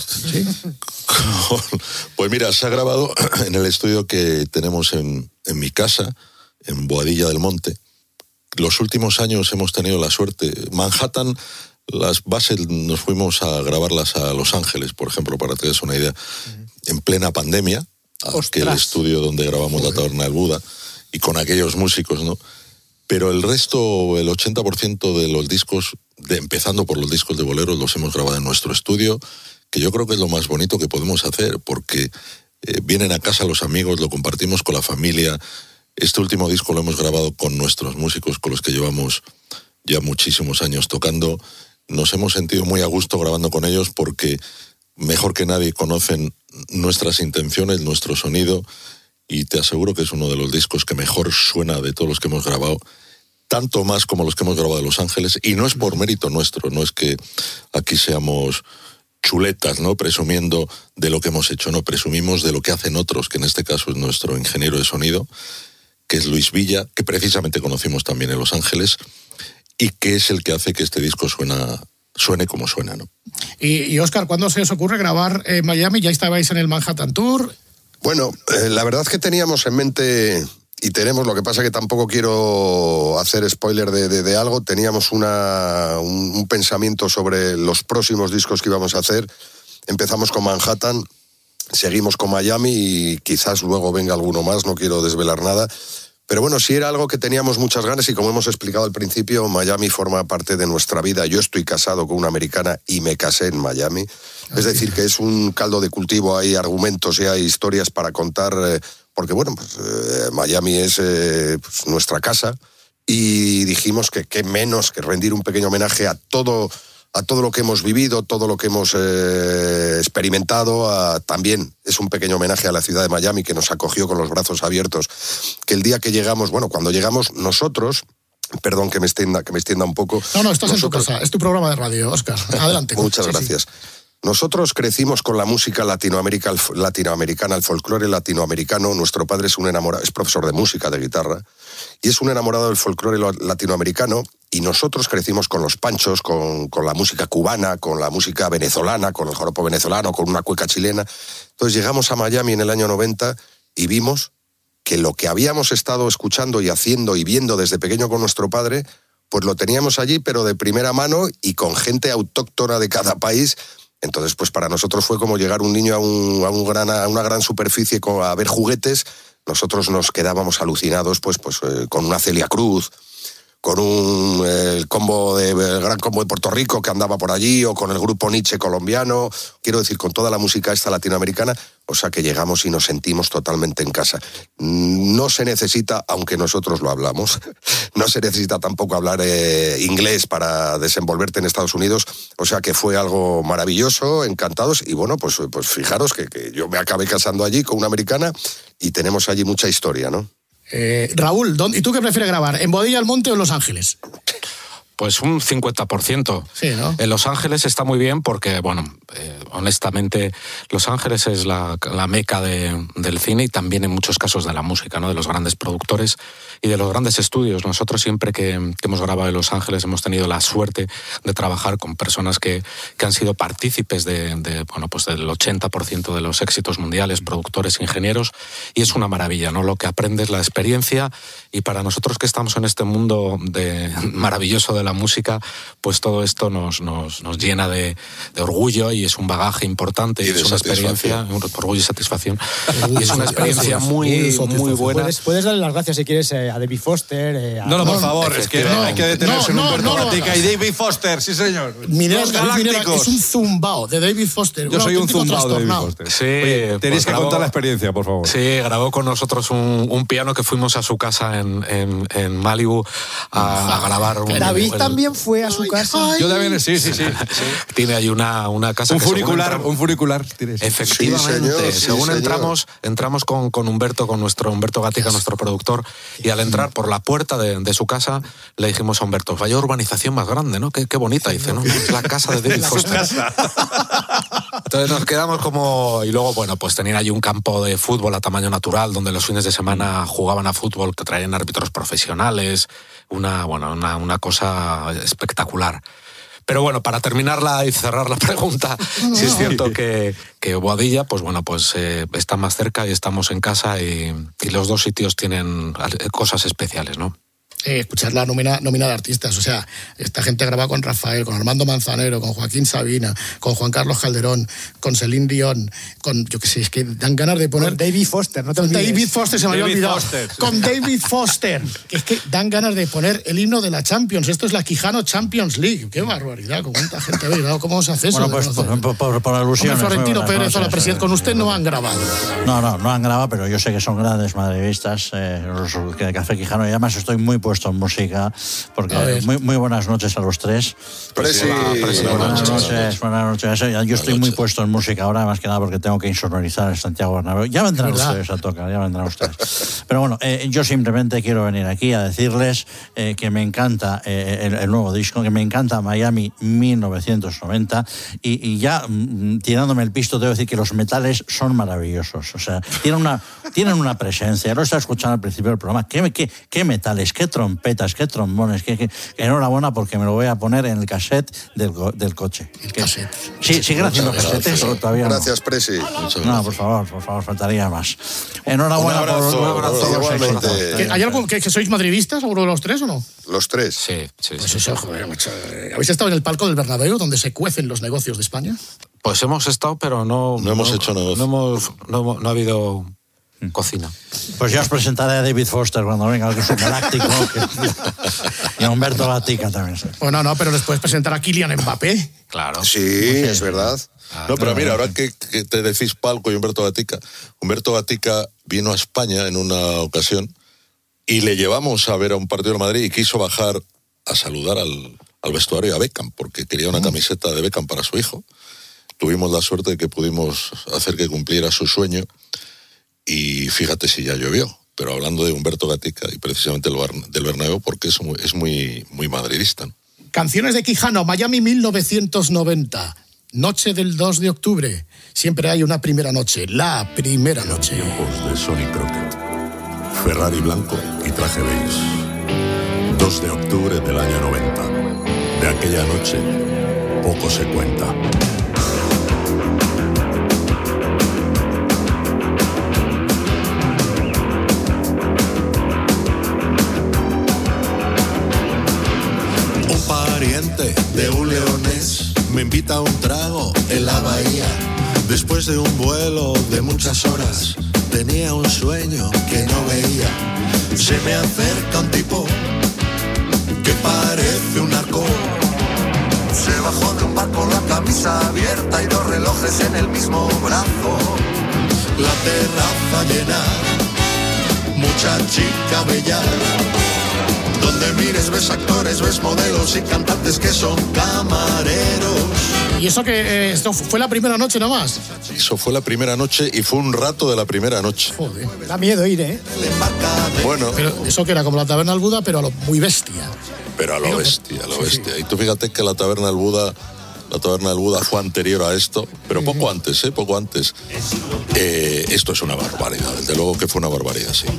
pues mira, se ha grabado en el estudio que tenemos en mi casa, en Boadilla del Monte. Los últimos años hemos tenido la suerte. Manhattan, las bases nos fuimos a grabarlas a Los Ángeles, por ejemplo, para que te des una idea, en plena pandemia, aquel estudio donde grabamos La Taberna del Buda, y con aquellos músicos, ¿no? Pero el resto, el 80% de los discos, empezando por los discos de boleros, los hemos grabado en nuestro estudio, que yo creo que es lo más bonito que podemos hacer, porque vienen a casa los amigos, lo compartimos con la familia. Este último disco lo hemos grabado con nuestros músicos, con los que llevamos ya muchísimos años tocando. Nos hemos sentido muy a gusto grabando con ellos porque mejor que nadie conocen nuestras intenciones, nuestro sonido, y te aseguro que es uno de los discos que mejor suena de todos los que hemos grabado, tanto más como los que hemos grabado en Los Ángeles, y no es por mérito nuestro, no es que aquí seamos chuletas, ¿no? Presumiendo de lo que hemos hecho, no, presumimos de lo que hacen otros, que en este caso es nuestro ingeniero de sonido, que es Luis Villa, que precisamente conocimos también en Los Ángeles, y que es el que hace que este disco suene como suena, ¿no? Y Óscar, ¿cuándo se os ocurre grabar en Miami? ¿Ya estabais en el Manhattan Tour? Bueno, la verdad es que teníamos en mente, y tenemos, lo que pasa que tampoco quiero hacer spoiler de algo, teníamos un pensamiento sobre los próximos discos que íbamos a hacer. Empezamos con Manhattan, seguimos con Miami y quizás luego venga alguno más, no quiero desvelar nada. Pero bueno, sí era algo que teníamos muchas ganas, y como hemos explicado al principio, Miami forma parte de nuestra vida. Yo estoy casado con una americana y me casé en Miami. Es decir, que es un caldo de cultivo, hay argumentos y hay historias para contar, porque bueno, pues, Miami es pues, nuestra casa, y dijimos que qué menos que rendir un pequeño homenaje a todo lo que hemos vivido, todo lo que hemos experimentado. También es un pequeño homenaje a la ciudad de Miami, que nos acogió con los brazos abiertos, que el día que llegamos, bueno, cuando llegamos nosotros, perdón que me extienda un poco. No, estás en tu casa, es tu programa de radio, Óscar, adelante. Muchas gracias. Sí. Nosotros crecimos con la música latinoamericana, el folclore latinoamericano. Nuestro padre es profesor de música, de guitarra, y es un enamorado del folclore latinoamericano, y nosotros crecimos con los panchos, con la música cubana, con la música venezolana, con el joropo venezolano, con una cueca chilena. Entonces llegamos a Miami en el año 90 y vimos que lo que habíamos estado escuchando y haciendo y viendo desde pequeño con nuestro padre, pues lo teníamos allí, pero de primera mano y con gente autóctona de cada país. Entonces, pues para nosotros fue como llegar un niño a una gran superficie a ver juguetes. nosotros nos quedábamos alucinados pues con una Celia Cruz, con el gran combo de Puerto Rico que andaba por allí, o con el grupo Nietzsche colombiano, quiero decir, con toda la música esta latinoamericana, o sea que llegamos y nos sentimos totalmente en casa. No se necesita, aunque nosotros lo hablamos, no se necesita tampoco hablar inglés para desenvolverte en Estados Unidos, o sea que fue algo maravilloso, encantados, y bueno, pues fijaros que yo me acabé casando allí con una americana y tenemos allí mucha historia, ¿no? Raúl, ¿y tú qué prefieres grabar? ¿En Boadilla del Monte o en Los Ángeles? Pues un 50%. Sí, ¿no? En Los Ángeles está muy bien porque, bueno, honestamente, Los Ángeles es la meca del cine y también en muchos casos de la música, ¿no? De los grandes productores y de los grandes estudios. Nosotros siempre que hemos grabado en Los Ángeles hemos tenido la suerte de trabajar con personas que han sido partícipes bueno, pues del 80% de los éxitos mundiales, productores, ingenieros, y es una maravilla, ¿no? Lo que aprendes, la experiencia, y para nosotros que estamos en este mundo maravilloso de la música, pues todo esto nos llena de orgullo y es un bagaje importante y es una experiencia, orgullo y satisfacción. Y es una experiencia muy buena. Puedes darle las gracias si quieres a David Foster. No, por favor, es que hay que detenerse en Humberto Gatica y David Foster, sí señor. Los Galácticos. Es un zumbao de David Foster. Yo soy un zumbao de David Foster. Sí, oye, tenéis que contar la experiencia, por favor. Sí, grabó con nosotros un piano que fuimos a su casa en Malibu a grabar. David también fue a su casa. Yo también, sí. Tiene ahí una casa. Un funicular. Efectivamente. Sí, según señor. entramos con Humberto, con nuestro Humberto Gatica, nuestro productor, y al entrar por la puerta de su casa le dijimos a Humberto, vaya urbanización más grande, ¿no? Qué bonita. Dice, no, es la casa de David Foster. Entonces nos quedamos como... Y luego, bueno, pues tenían allí un campo de fútbol a tamaño natural donde los fines de semana jugaban a fútbol, que traían árbitros profesionales, una cosa espectacular. Pero bueno, para terminarla y cerrar la pregunta, sí es cierto que Boadilla, pues bueno, pues está más cerca y estamos en casa y los dos sitios tienen cosas especiales, ¿no? Escuchar la nómina de artistas, o sea, esta gente graba con Rafael, con Armando Manzanero, con Joaquín Sabina, con Juan Carlos Calderón, con Celine Dion, con, yo qué sé, es que dan ganas de poner... Con David Foster, no te olvides. David Foster, se me había olvidado. Con David Foster, que es que dan ganas de poner el himno de la Champions. Esto es la Quijano Champions League. Qué barbaridad, con cuánta gente ha llegado. ¿Cómo se hace eso? Bueno, pues por alusiones. Florentino Pérez o la presidenta, con usted no han grabado. No han grabado, pero yo sé que son grandes madridistas, los de Café Quijano, y además estoy muy puesto en música, porque muy buenas noches a los tres. Buenas noches. Yo estoy muy puesto en música ahora, más que nada porque tengo que insonorizar en Santiago Bernabéu. Ya vendrán ustedes a tocar, Pero bueno, yo simplemente quiero venir aquí a decirles que me encanta el nuevo disco, que me encanta Miami 1990, y ya tirándome el pisto, debo decir que los metales son maravillosos. O sea, tienen una presencia. Lo estaba escuchando al principio del programa. ¿Qué metales, qué trompetas, qué trombones, que enhorabuena, porque me lo voy a poner en el cassette del coche. ¿Siguen haciendo cassettes o todavía no? Gracias, Presi. No, por favor, faltaría más. Enhorabuena por los éxitos. ¿Hay algo que sois madridistas, alguno de los tres o no? Los tres. Sí. Pues eso, joder, macho. ¿Habéis estado en el palco del Bernabéu, donde se cuecen los negocios de España? Pues hemos estado, pero no hemos hecho negocio. No ha habido cocina. Pues ya os presentaré a David Foster cuando venga, que es un galáctico. Y a Humberto Gatica también. Bueno, no, pero les puedes presentar a Kylian Mbappé. Claro. Sí, es verdad. No, pero mira, ahora que te decís Palco y Humberto Gatica vino a España en una ocasión y le llevamos a ver a un partido de Madrid y quiso bajar a saludar al vestuario a Beckham, porque quería una camiseta de Beckham para su hijo. Tuvimos la suerte de que pudimos hacer que cumpliera su sueño. Y fíjate si ya llovió, pero hablando de Humberto Gatica y precisamente del Bernabéu, porque es muy madridista, ¿no? Canciones de Quijano, Miami 1990, noche del 2 de octubre. Siempre hay una primera noche, la primera noche. Tiempos de Sonny Crockett, Ferrari blanco y traje beige. 2 de octubre del año 90. De aquella noche, poco se cuenta. De un leonés me invita a un trago en la bahía. Después de un vuelo de muchas horas, tenía un sueño que no veía. Se me acerca un tipo que parece un narco. Se bajó de un barco, la camisa abierta y 2 relojes en el mismo brazo. La terraza llena, mucha chica bella. Donde mires ves actores, ves modelos y cantantes que son camareros. ¿Y eso que esto fue la primera noche nomás? Eso fue la primera noche y fue un rato de la primera noche. Joder. Da miedo ir, ¿eh? Bueno. Pero eso que era como la taberna del Buda, pero a lo muy bestia. Pero a lo bestia, a lo bestia. Y tú fíjate que la taberna del Buda fue anterior a esto, pero poco antes, poco antes. Esto es una barbaridad, desde luego que fue una barbaridad, sí.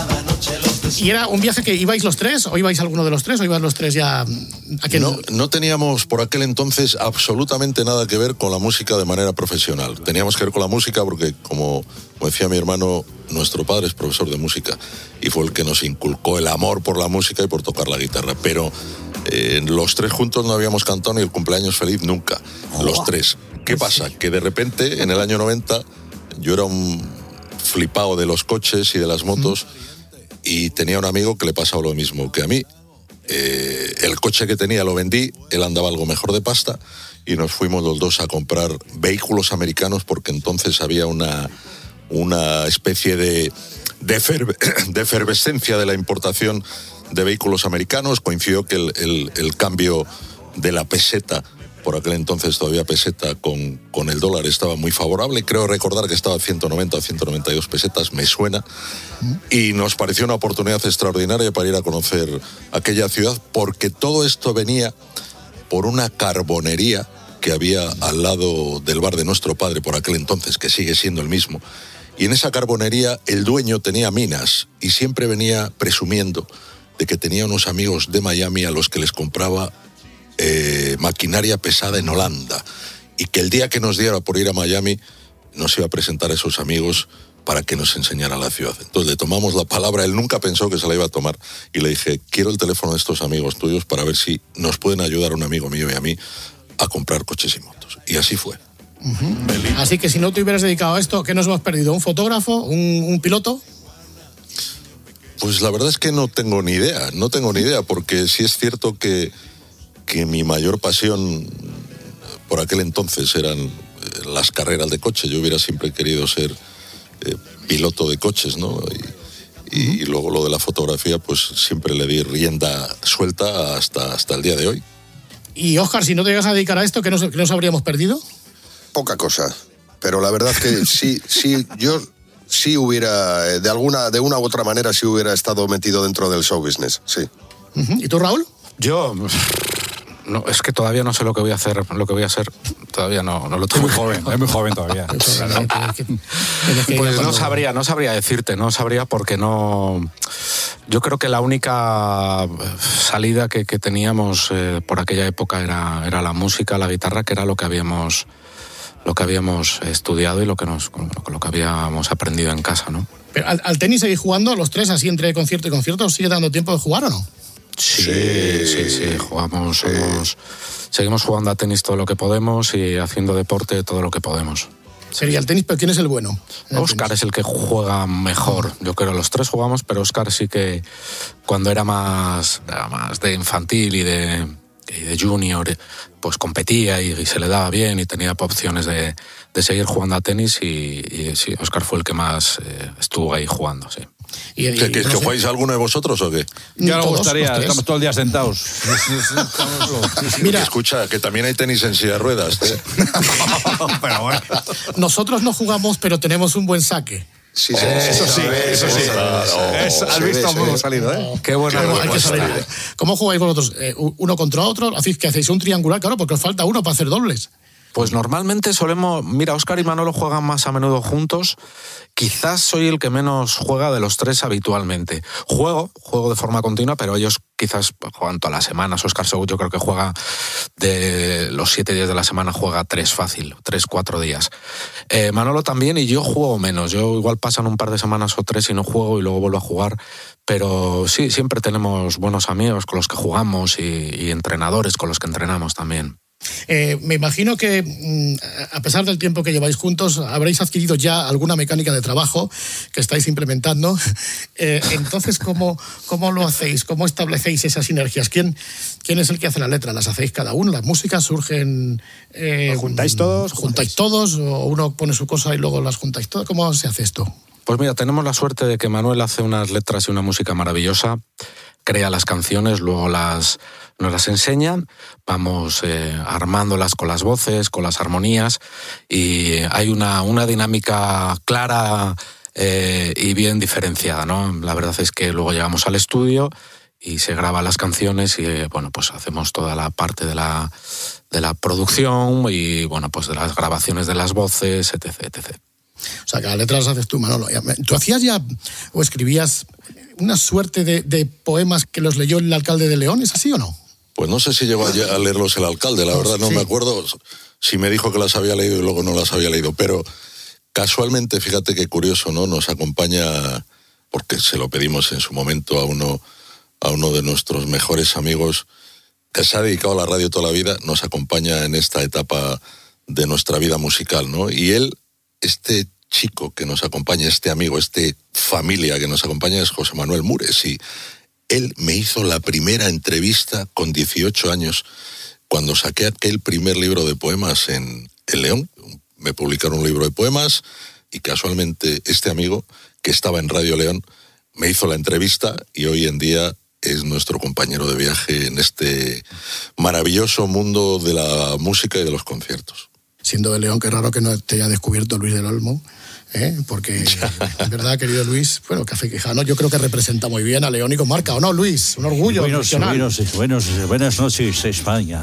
¿Y era un viaje que ibais los tres? ¿O ibais alguno de los tres? ¿O ibais los tres ya...? No teníamos por aquel entonces absolutamente nada que ver con la música de manera profesional. Teníamos que ver con la música porque, como decía mi hermano, nuestro padre es profesor de música y fue el que nos inculcó el amor por la música y por tocar la guitarra. Pero los tres juntos no habíamos cantado ni el cumpleaños feliz nunca. Los tres. ¿Qué pasa? Que de repente, en el año 90, yo era un flipado de los coches y de las motos y tenía un amigo que le pasaba lo mismo que a mí. El coche que tenía lo vendí, él andaba algo mejor de pasta y nos fuimos los dos a comprar vehículos americanos porque entonces había una especie de efervescencia de la importación de vehículos americanos. Coincidió que el cambio de la peseta, por aquel entonces todavía peseta, con el dólar estaba muy favorable. Creo recordar que estaba a 190 o 192 pesetas, me suena. Y nos pareció una oportunidad extraordinaria para ir a conocer aquella ciudad, porque todo esto venía por una carbonería que había al lado del bar de nuestro padre por aquel entonces, que sigue siendo el mismo. Y en esa carbonería el dueño tenía minas y siempre venía presumiendo de que tenía unos amigos de Miami a los que les compraba maquinaria pesada en Holanda, y que el día que nos diera por ir a Miami nos iba a presentar a esos amigos para que nos enseñara la ciudad. Entonces le tomamos la palabra, él nunca pensó que se la iba a tomar, y le dije, quiero el teléfono de estos amigos tuyos para ver si nos pueden ayudar un amigo mío y a mí a comprar coches y motos. Y así fue. Así que si no te hubieras dedicado a esto, ¿qué nos hemos perdido? ¿Un fotógrafo? ¿Un piloto? Pues la verdad es que no tengo ni idea, porque sí es cierto que mi mayor pasión por aquel entonces eran las carreras de coche. Yo hubiera siempre querido ser piloto de coches, ¿no? Y luego lo de la fotografía, pues siempre le di rienda suelta hasta el día de hoy. Y Óscar, si no te llegas a dedicar a esto, ¿qué nos habríamos perdido? Poca cosa, pero la verdad que sí, yo sí hubiera, de una u otra manera, sí hubiera estado metido dentro del show business, sí. ¿Y tú, Raúl? Yo... No, es que todavía no sé lo que voy a hacer, todavía no lo tengo. Es muy joven todavía. Pues no sabría decirte, porque no... Yo creo que la única salida que teníamos por aquella época era la música, la guitarra, que era lo que habíamos estudiado y lo que habíamos aprendido en casa, ¿no? Pero al tenis seguís jugando los tres, así entre concierto y concierto, ¿os sigue dando tiempo de jugar o no? Sí, jugamos, seguimos jugando a tenis todo lo que podemos y haciendo deporte todo lo que podemos. Sería el tenis, pero ¿quién es el bueno? Óscar es el que juega mejor. Yo creo los tres jugamos, pero Óscar sí que cuando era más de infantil y de junior, pues competía y se le daba bien y tenía opciones de seguir jugando a tenis y sí, Óscar fue el que más estuvo ahí jugando, sí. ¿Que jugáis alguno de vosotros o qué? Ya nos gustaría, estamos todo el día sentados. Mira, escucha, que también hay tenis en silla de ruedas. Pero bueno. Nosotros no jugamos, pero tenemos un buen saque. Sí. Has visto cómo hemos salido, ¿eh? Qué bueno. ¿Cómo jugáis vosotros? ¿Uno contra otro? ¿Qué hacéis? ¿Un triangular? Claro, porque os falta uno para hacer dobles. Pues normalmente mira, Óscar y Manolo juegan más a menudo juntos. Quizás soy el que menos juega de los tres habitualmente. Juego de forma continua, pero ellos quizás juegan todas las semanas. Óscar yo creo que juega de los 7 días de la semana, juega 3-4 días. Manolo también, y yo juego menos. Yo igual pasan un par de semanas o 3 y no juego y luego vuelvo a jugar. Pero sí, siempre tenemos buenos amigos con los que jugamos y entrenadores con los que entrenamos también. Me imagino que, a pesar del tiempo que lleváis juntos, habréis adquirido ya alguna mecánica de trabajo que estáis implementando. Entonces, ¿cómo lo hacéis? ¿Cómo establecéis esas sinergias? ¿Quién es el que hace la letra? ¿Las hacéis cada uno? ¿Las músicas surgen...? ¿Juntáis todos? ¿Juntáis todos? ¿O uno pone su cosa y luego las juntáis todas? ¿Cómo se hace esto? Pues mira, tenemos la suerte de que Manuel hace unas letras y una música maravillosa, crea las canciones, luego nos las enseñan, vamos armándolas con las voces, con las armonías, y hay una dinámica clara y bien diferenciada, ¿no? La verdad es que luego llegamos al estudio y se graban las canciones y bueno, pues hacemos toda la parte de la producción y bueno, pues de las grabaciones de las voces, etc. O sea, que las letras las haces tú, Manolo. ¿Tú hacías ya o escribías una suerte de poemas que los leyó el alcalde de León? ¿Es así o no? Pues no sé si llegó a leerlos el alcalde, la verdad no me acuerdo si me dijo que las había leído y luego no las había leído, pero casualmente, fíjate qué curioso, ¿no? Nos acompaña, porque se lo pedimos en su momento a uno de nuestros mejores amigos que se ha dedicado a la radio toda la vida, nos acompaña en esta etapa de nuestra vida musical, ¿no? Y él, este chico que nos acompaña, este amigo, familia que nos acompaña es José Manuel Mures, y él me hizo la primera entrevista con 18 años cuando saqué aquel primer libro de poemas en León. Me publicaron un libro de poemas y casualmente este amigo que estaba en Radio León me hizo la entrevista y hoy en día es nuestro compañero de viaje en este maravilloso mundo de la música y de los conciertos. Siendo de León, qué raro que no te haya descubierto Luis del Olmo, porque en verdad, querido Luis, bueno, Café Quijano yo creo que representa muy bien a León y comarca, ¿o no, Luis? Un orgullo nacional. Buenas noches, España.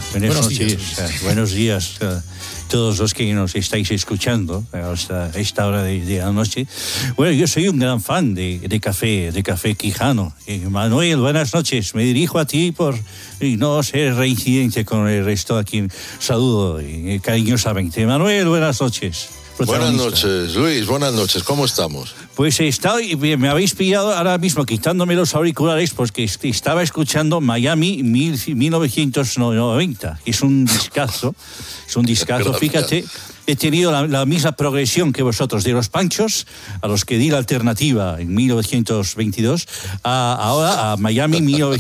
Buenos días a todos los que nos estáis escuchando hasta esta hora de la noche. Bueno, yo soy un gran fan de Café Quijano. Manuel, buenas noches. Me dirijo a ti por no ser reincidente con el resto, a quien saludo cariñosamente. Manuel, buenas noches. Buenas noches, Luis, buenas noches, ¿cómo estamos? Pues me habéis pillado ahora mismo quitándome los auriculares porque estaba escuchando Miami 1990, que es un discazo, fíjate. He tenido la misma progresión que vosotros, de los Panchos, a los que di la alternativa en 1922, ahora a Miami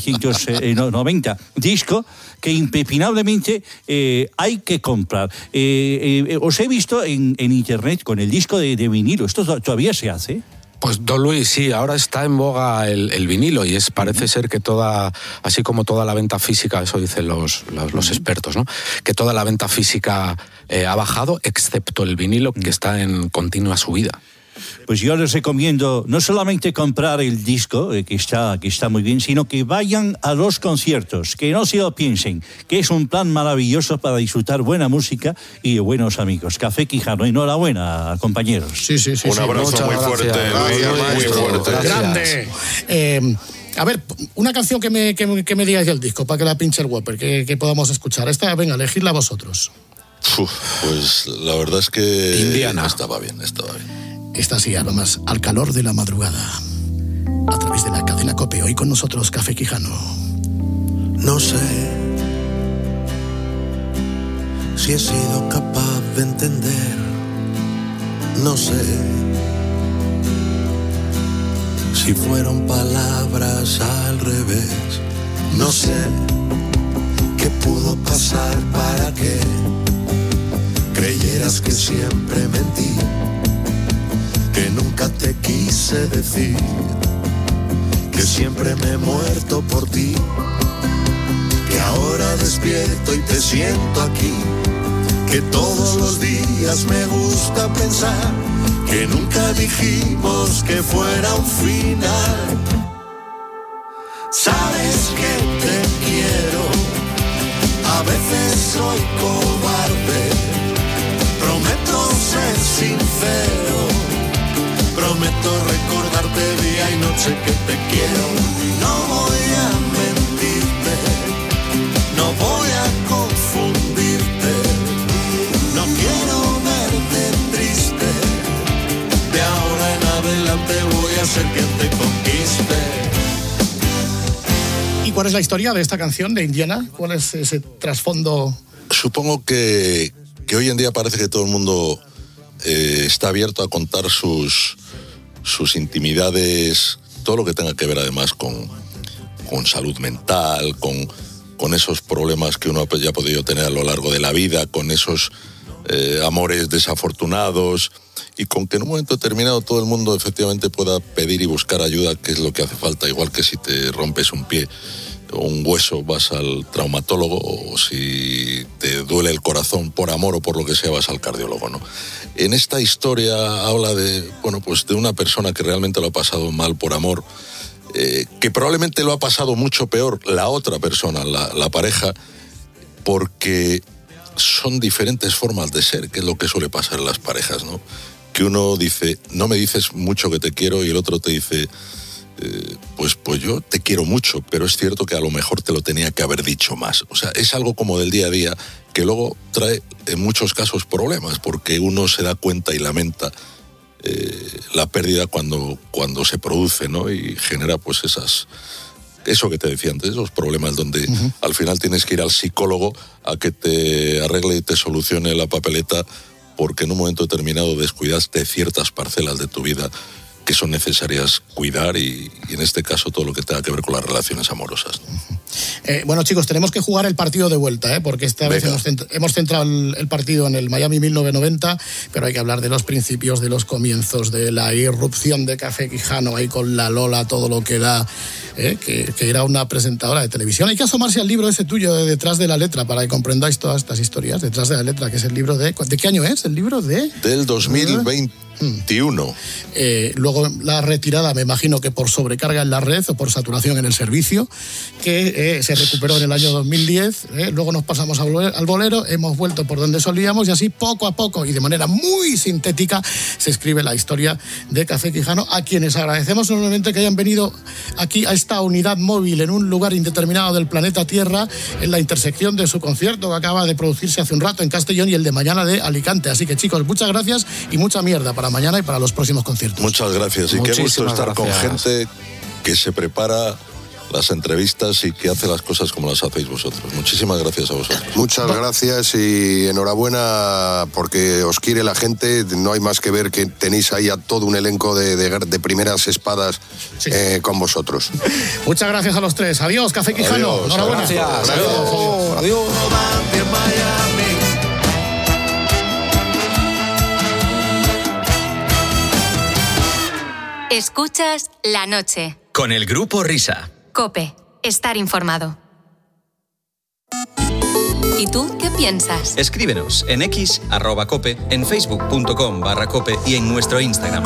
1990. Disco que impepinablemente hay que comprar. Os he visto en internet con el disco de vinilo. ¿Esto todavía se hace? Pues don Luis, sí, ahora está en boga el vinilo y parece ser que así como toda la venta física, eso dicen los expertos, ¿no? Que toda la venta física ha bajado, excepto el vinilo, que está en continua subida. Pues yo les recomiendo no solamente comprar el disco, que está muy bien, sino que vayan a los conciertos, que no se lo piensen, que es un plan maravilloso para disfrutar buena música y de buenos amigos. Café Quijano, enhorabuena, compañeros. Sí. Un abrazo muy fuerte, muy fuerte. Grande. A ver, una canción que me digáis del disco, para que la pinche el Whopper, que podamos escuchar. Esta, venga, elegidla vosotros. Pues la verdad es que Indiana. Estaba bien. Esta sí, además, al calor de la madrugada. A través de la cadena COPE, hoy con nosotros, Café Quijano. No sé si he sido capaz de entender. No sé si fueron palabras al revés. No sé qué pudo pasar para que creyeras que siempre mentí, que nunca te quise decir, que siempre me he muerto por ti, que ahora despierto y te siento aquí, que todos los días me gusta pensar que nunca dijimos que fuera un final. Sabes que te quiero, a veces soy cobarde, prometo ser sincero, prometo recordarte día y noche que te quiero. No voy a mentirte, no voy a confundirte, no quiero verte triste, de ahora en adelante voy a ser quien te conquiste. ¿Y cuál es la historia de esta canción de Indiana? ¿Cuál es ese trasfondo? Supongo que hoy en día parece que todo el mundo está abierto a contar sus intimidades, todo lo que tenga que ver además con salud mental, con esos problemas que uno ya ha podido tener a lo largo de la vida, con esos amores desafortunados, y con que en un momento determinado todo el mundo efectivamente pueda pedir y buscar ayuda, que es lo que hace falta, igual que si te rompes un pie o un hueso vas al traumatólogo, o si te duele el corazón por amor o por lo que sea vas al cardiólogo, ¿no? En esta historia habla de una persona que realmente lo ha pasado mal por amor, que probablemente lo ha pasado mucho peor la otra persona, la pareja, porque son diferentes formas de ser, que es lo que suele pasar en las parejas, ¿no? Que uno dice, no me dices mucho que te quiero, y el otro te dice, pues yo te quiero mucho, pero es cierto que a lo mejor te lo tenía que haber dicho más. O sea, es algo como del día a día que luego trae en muchos casos problemas, porque uno se da cuenta y lamenta la pérdida cuando se produce, ¿no? Y genera pues eso que te decía antes, esos problemas donde al final tienes que ir al psicólogo a que te arregle y te solucione la papeleta, porque en un momento determinado descuidaste ciertas parcelas de tu vida que son necesarias cuidar, y en este caso todo lo que tenga que ver con las relaciones amorosas, ¿no? Bueno, chicos, tenemos que jugar el partido de vuelta, porque esta vez hemos centrado el partido en el Miami 1990, pero hay que hablar de los principios, de los comienzos, de la irrupción de Café Quijano ahí con la Lola, todo lo que da, que era una presentadora de televisión. Hay que asomarse al libro ese tuyo de Detrás de la Letra para que comprendáis todas estas historias. Detrás de la Letra, que es el libro ¿de qué año es el libro? Del 2021. Luego la retirada, me imagino que por sobrecarga en la red o por saturación en el servicio, que se recuperó en el año 2010. Luego nos pasamos al bolero, hemos vuelto por donde solíamos, y así poco a poco y de manera muy sintética se escribe la historia de Café Quijano, a quienes agradecemos enormemente que hayan venido aquí a esta unidad móvil en un lugar indeterminado del planeta Tierra, en la intersección de su concierto que acaba de producirse hace un rato en Castellón y el de mañana de Alicante. Así que, chicos, muchas gracias y mucha mierda para mañana y para los próximos conciertos. Muchas gracias, y qué gusto estar con gente que se prepara las entrevistas y que hace las cosas como las hacéis vosotros. Muchísimas gracias a vosotros. Muchas gracias y enhorabuena, porque os quiere la gente. No hay más que ver que tenéis ahí a todo un elenco de primeras espadas con vosotros. Muchas gracias a los tres. Adiós, Café Quijano. Adiós, enhorabuena. Gracias. Adiós. Adiós. Escuchas La Noche. Con el Grupo Risa. COPE. Estar informado. ¿Y tú qué piensas? Escríbenos en X, @cope, en facebook.com/cope y en nuestro Instagram.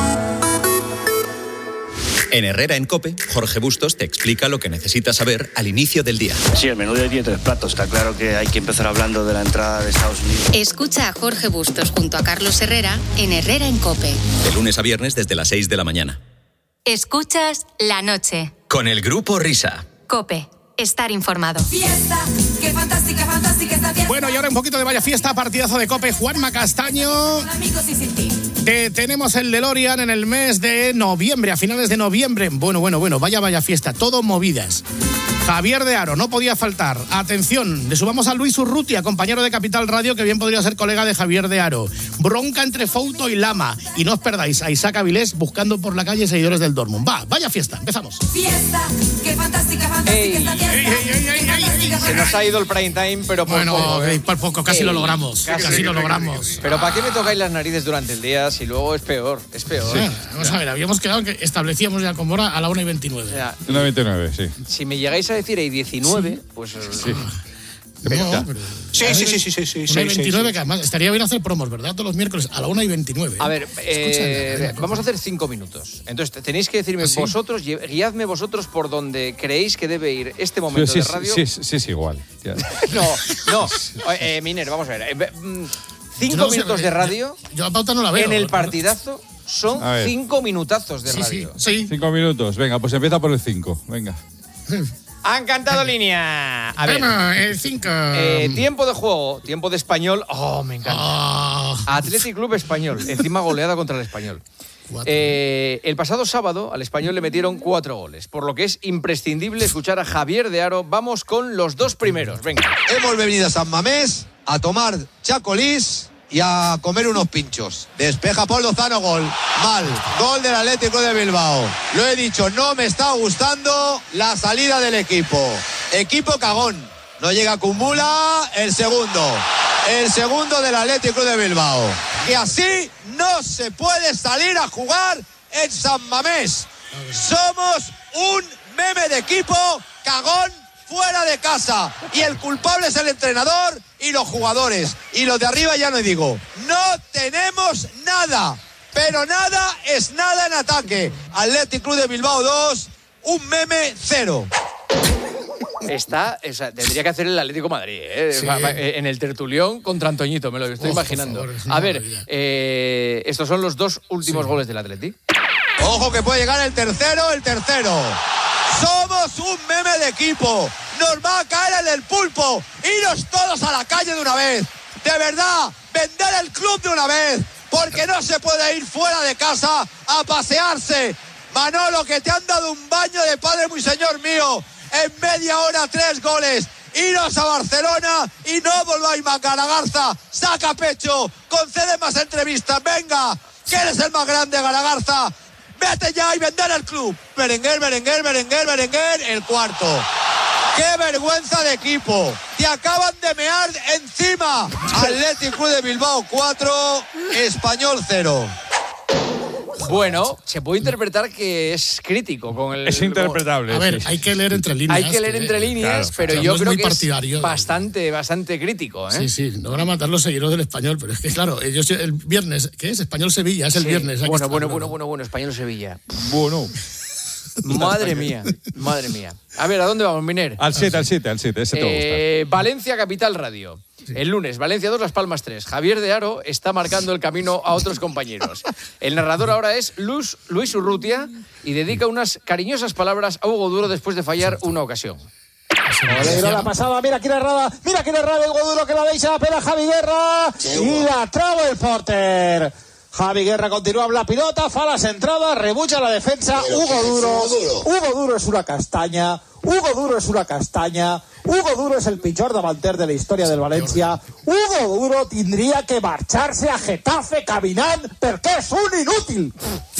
En Herrera en COPE, Jorge Bustos te explica lo que necesitas saber al inicio del día. Sí, el menú de hoy tiene 3 platos. Está claro que hay que empezar hablando de la entrada de Estados Unidos. Escucha a Jorge Bustos junto a Carlos Herrera en Herrera en COPE. De lunes a viernes desde las 6 de la mañana. Escuchas La Noche. Con el Grupo Risa. COPE. Estar informado. Fiesta, qué fantástica, fantástica esta fiesta. Bueno, y ahora un poquito de Vaya Fiesta, partidazo de COPE. Juanma Castaño. Con amigos y sin ti. Tenemos el DeLorean en el mes de noviembre, a finales de noviembre. Bueno, vaya fiesta, todo movidas. Javier de Haro, no podía faltar. Atención, le sumamos a Luis Urrutia, compañero de Capital Radio, que bien podría ser colega de Javier de Haro. Bronca entre Fouto y Lama. Y no os perdáis a Isaac Avilés buscando por la calle seguidores del Dortmund. Vaya fiesta, empezamos. Fiesta, qué fantástica, fantástica esta fiesta. Se nos ha ido el prime time, pero por poco. Por poco, casi lo logramos. Casi lo logramos. Pero ¿para qué me tocáis las narices durante el día si luego es peor? Es peor. Sí. Vamos a ver, habíamos quedado que establecíamos ya con Mora a la 1:29. 1:29, sí. Si me llegáis a decir 19, pues... Sí. No, Sí. 1:29, que además estaría bien hacer promos, ¿verdad? Todos los miércoles a la 1:29. A ver, vamos a hacer 5 minutos. Entonces, tenéis que decirme vosotros, guiadme vosotros por donde creéis que debe ir este momento de radio. Sí, es igual. No. Miner, vamos a ver. 5 minutos de radio. Yo la pauta no la veo. En el partidazo son 5 minutazos de radio. Sí. 5 minutos. Venga, pues empieza por el 5. Venga. Han cantado línea. A ver. El 5. Tiempo de juego, tiempo de Español. Oh, me encanta. Athletic Club Español. Encima goleada contra el Español. El pasado sábado al Español le metieron 4 goles, por lo que es imprescindible escuchar a Javier de Haro. Vamos con los 2 primeros. Venga. Hemos venido a San Mamés a tomar chacolís y a comer unos pinchos. Despeja Paul Lozano, gol. Mal. Gol del Atlético de Bilbao. Lo he dicho, no me está gustando la salida del equipo. Equipo cagón. No llega Kumbula, el segundo. El segundo del Atlético de Bilbao. Y así no se puede salir a jugar en San Mamés. Somos un meme de equipo cagón fuera de casa. Y el culpable es el entrenador y los jugadores. Y los de arriba ya no digo. No tenemos nada. Pero nada es nada en ataque. Athletic Club de Bilbao 2, un meme 0. Tendría que hacer el Atlético Madrid, ¿eh? Sí. En el tertulión contra Antoñito, me lo estoy imaginando. A ver, estos son los dos últimos goles del Atleti. Ojo que puede llegar el tercero. Somos un meme de equipo. Nos va a caer el pulpo. Iros todos a la calle de una vez. De verdad, vender el club de una vez. Porque no se puede ir fuera de casa a pasearse. Manolo, que te han dado un baño de padre muy señor mío. En media hora 3 goles. Iros a Barcelona y no volváis más. Garagarza, saca pecho, concede más entrevistas. Venga, que eres el más grande, Garagarza. Vete ya y vender el club. Berenguer, el cuarto. ¡Qué vergüenza de equipo! ¡Te acaban de mear encima! Athletic Club de Bilbao 4, Español 0. Bueno, se puede interpretar que es crítico con el... Es interpretable. A ver, hay que leer entre líneas. Hay que leer entre líneas, claro, pero claro, yo no es creo muy que partidario. Es bastante crítico, ¿eh? Sí, no van a matar los seguidores del Español, pero es que claro, ellos el viernes, ¿qué es? Español-Sevilla, es el viernes. Bueno, Español-Sevilla. Bueno. Madre mía. A ver, ¿a dónde vamos, Miner? Al 7, ese te va a gustar. Valencia Capital Radio. El lunes, Valencia 2, Las Palmas 3. Javier de Haro está marcando el camino a otros compañeros. El narrador ahora es Luis Urrutia y dedica unas cariñosas palabras a Hugo Duro después de fallar una ocasión. Oleiro la pasada, mira quién errada Hugo Duro que la deixa a pena Javi Guerra y la traba el porter. Javi Guerra continúa amb la pilota, fa las entradas, rebutja la defensa. Hugo Duro es una castaña. Hugo Duro es el pitjor davanter de la història del València. Hugo Duro tindria que marxar-se a Getafe caminant perquè és un inútil.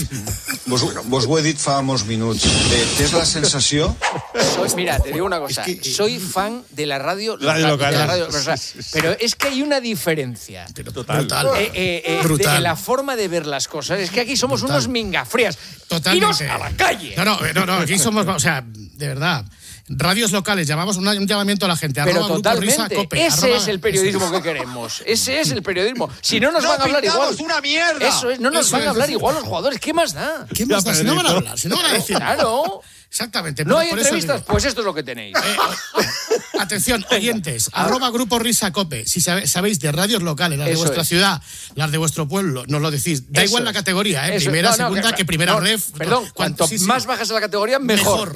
Vos ho he dit fa molts minuts. Tens la sensació... Mira, te digo una cosa. Soy fan de la radio local. Pero es que hay una diferencia. Brutal. De la forma de ver las cosas. Es que aquí somos unos mingafrías. Totalmente. ¡Iros a la calle! No, aquí somos... O sea, de verdad... Radios locales, llamamos un llamamiento a la gente. Pero totalmente, Risa, Cope, ese es el periodismo que queremos. Ese es el periodismo. Si no nos van a hablar igual. Una mierda. Eso es, no nos van a hablar igual los jugadores. ¿Qué más da? Si no van a hablar, si no van a decir. Claro. Exactamente. No hay entrevistas, pues esto es lo que tenéis. Atención, oyentes, @Grupo Risa Cope. Si sabéis de radios locales, las de vuestra ciudad, las de vuestro pueblo, nos lo decís. Da igual la categoría, primera, segunda, que primera ref. Perdón, cuanto más bajas en la categoría, mejor.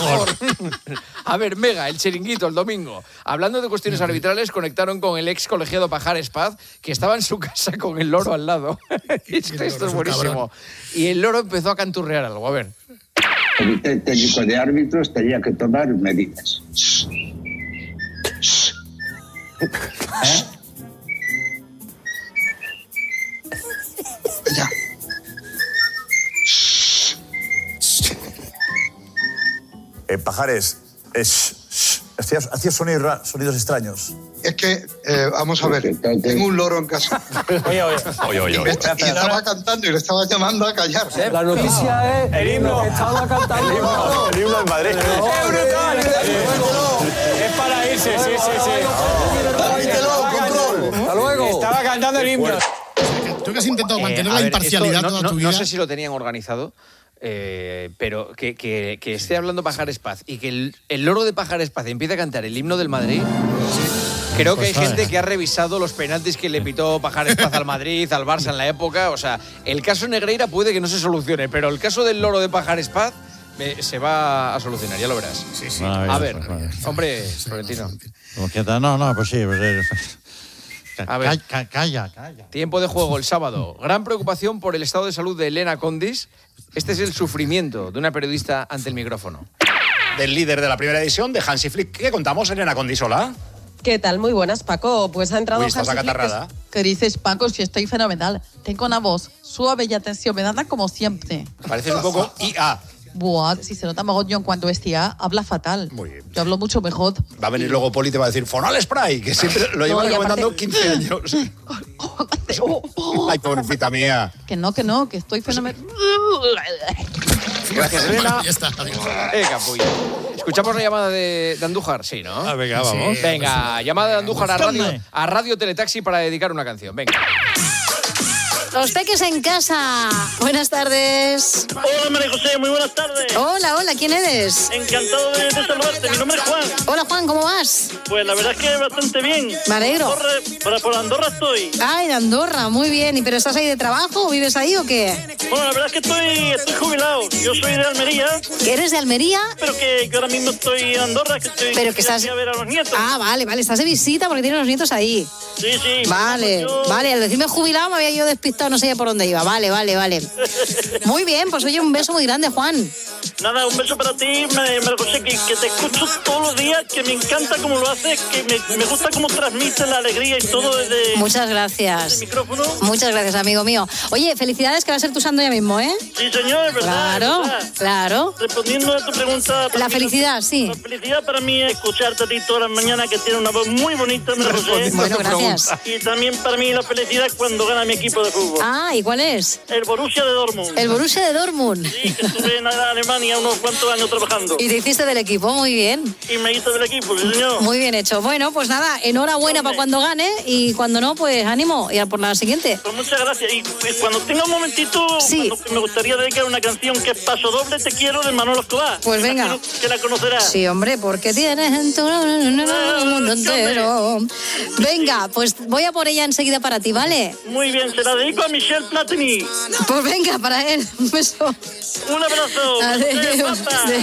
A ver, Mega, el chiringuito, el domingo. Hablando de cuestiones arbitrales, conectaron con el ex colegiado Pajares Paz, que estaba en su casa con el loro al lado. Esto es buenísimo. Y el loro empezó a canturrear algo. A ver. El Comité Técnico de Árbitros tenía que tomar medidas. Ya. Pajares, hacías sonidos extraños. Es que, vamos a ver, tengo un loro en casa. Oye. Y estaba cantando y le estaba llamando a callar. La noticia es... El himno. Estaba cantando. El himno en Madrid. ¡Es brutal! Es para irse, sí. Hasta luego. Estaba cantando el himno. Tú que has intentado mantener la imparcialidad toda tu vida. No sé si lo tenían organizado. Pero que esté hablando Pajares Paz y que el loro de Pajares Paz empiece a cantar el himno del Madrid. Creo que hay gente que ha revisado los penaltis que le pitó Pajares Paz al Madrid, al Barça en la época. O sea, el caso Negreira puede que no se solucione, pero el caso del loro de Pajares Paz se va a solucionar, ya lo verás. Sí. A ver, hombre, Florentino. No, pues sí. A ver. Calla. Tiempo de juego el sábado. Gran preocupación por el estado de salud de Elena Condis. Este es el sufrimiento de una periodista ante el micrófono. Del líder de la primera edición, de Hansi Flick. ¿Qué contamos, Elena Condis? Hola. ¿Qué tal? Muy buenas, Paco. Pues ha entrado ¿estás Hansi Flick. acatarrada? ¿Qué dices, Paco? Si estoy fenomenal. Tengo una voz suave y atencionada como siempre. Pareces un poco IA. Buah, si se nota mogollón cuando es tía, habla fatal. Muy bien. Yo hablo mucho mejor. Va a venir luego Poli y te va a decir Fonal Spray, que siempre lo lleva No, y recomendando aparte- 15 años. Ay, pobrecita mía. Que no, que estoy fenomenal. Gracias, Elena. Ya está, adiós. Capullo. ¿Escuchamos la llamada de Andújar? Sí, ¿no? Venga, vamos. Venga, llamada de Andújar a Radio Teletaxi para dedicar una canción. Venga. Los peques en casa. Buenas tardes. Hola, María José, muy buenas tardes. Hola, ¿quién eres? Encantado de saludarte, mi nombre es Juan. Hola, Juan, ¿cómo vas? Pues la verdad es que bastante bien. Me alegro. Por Andorra estoy. Ay, de Andorra, muy bien. ¿Y pero estás ahí de trabajo o vives ahí o qué? Bueno, la verdad es que estoy jubilado. Yo soy de Almería. ¿Que eres de Almería? Pero que ahora mismo estoy en Andorra, que estoy Pero que estás... aquí a ver a los nietos. Ah, vale, estás de visita porque tienes los nietos ahí. Sí, sí. Vale, al decirme jubilado me había yo despistado, no sabía por dónde iba. Vale. Muy bien, pues oye, un beso muy grande, Juan. Nada, un beso para ti, María José, que te escucho todos los días, que me encanta cómo lo haces, que me gusta cómo transmites la alegría y todo desde... Muchas gracias. El micrófono. Muchas gracias, amigo mío. Oye, felicidades, que va a ser tu santo ya mismo, ¿eh? Sí, señor, es verdad. Claro. Respondiendo a tu pregunta... La felicidad, sí. La felicidad para mí es escucharte a ti todas las mañanas, que tienes una voz muy bonita, María José. Bueno, gracias. Y también para mí la felicidad cuando gana mi equipo de fútbol. Ah, ¿y cuál es? El Borussia de Dortmund. El Borussia de Dortmund. Sí, que estuve en Alemania unos cuantos años trabajando. Y te hiciste del equipo, muy bien. Y me hice del equipo, sí, señor. Muy bien hecho. Bueno, pues nada, enhorabuena para cuando gane y cuando no, pues ánimo y a por la siguiente. Pues muchas gracias. Y cuando tenga un momentito, me gustaría dedicar una canción que es Paso Doble, Te Quiero, de Manolo Escobar. Pues venga. Que la conocerás. Sí, hombre, porque tienes en tu mundo entero. Venga, pues voy a por ella enseguida para ti, ¿vale? Muy bien, se la dedico a Michel Platini. Pues venga, para él. Un beso. Un abrazo. Adiós.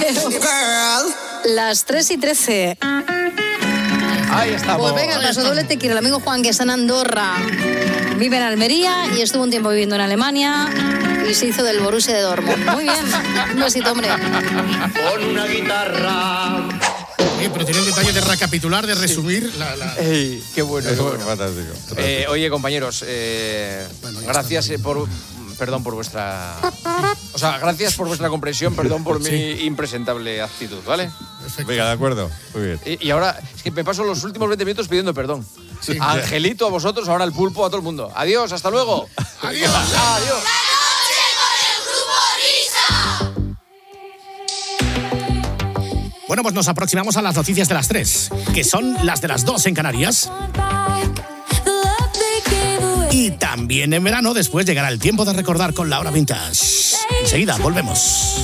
Las 3:13. Ahí estamos. Pues venga, el Paso Doble Te Quiero. El amigo Juan, que está en Andorra, vive en Almería y estuvo un tiempo viviendo en Alemania y se hizo del Borussia de Dortmund. Muy bien. Un besito, hombre. Con una guitarra. Pero tiene el detalle de recapitular, de resumir la... Ey, qué bueno. Fantástico. Oye, compañeros, gracias perdón por vuestra... O sea, gracias por vuestra comprensión, perdón por mi impresentable actitud, ¿vale? Venga, de acuerdo. Muy bien. Y ahora, es que me paso los últimos 20 minutos pidiendo perdón. Sí. A Angelito, a vosotros, ahora al Pulpo, a todo el mundo. Adiós, hasta luego. Adiós. Adiós. Bueno, pues nos aproximamos a las noticias de las 3, que son las de las 2 en Canarias. Y también en verano, después llegará el tiempo de recordar con la hora vintage. Enseguida, volvemos.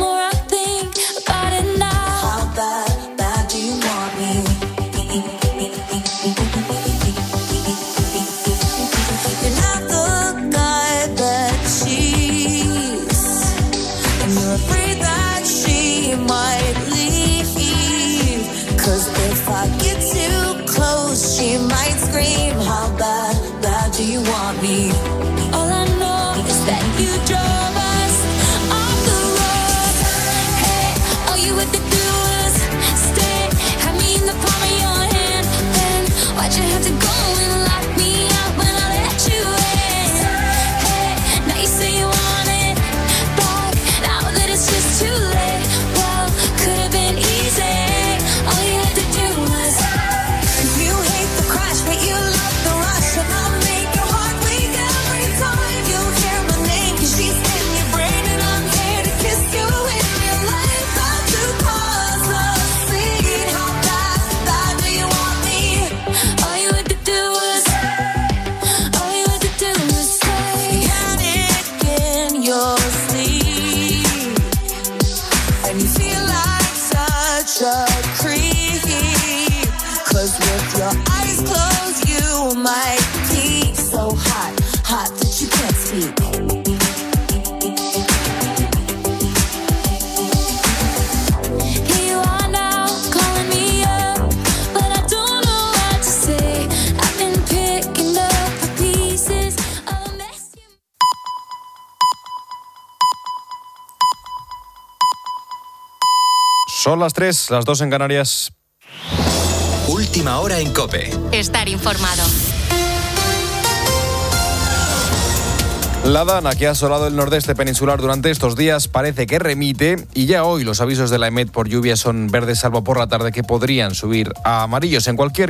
She might scream, how bad do you want me? All I know is that you drove us off the road. Hey, all you had to do was stay. Had me in the palm of your hand. Then why'd you have to go and lock me out when I let you in? Hey, now you say you want it back. Now that it's just too late. Well, could have been easy. All you had to do was but you love the rush, and I'll make your heart weak every time you hear my name. 'Cause she's in your brain, and I'm here to kiss you in your life. How to cause a scene? How bad do you want me? All you had to do was say, panic in your sleep, and you feel like such a creep. 'Cause with your eyes closed, you might be so hot that you can't speak. Here you are now, calling me up, but I don't know what to say. I've been picking up the pieces of a mess. Son las 3, las 2 en Canarias. última hora en COPE. Estar informado. La Dana, que ha asolado el nordeste peninsular durante estos días, parece que remite y ya hoy los avisos de la EMET por lluvia son verdes, salvo por la tarde, que podrían subir a amarillos. En cualquier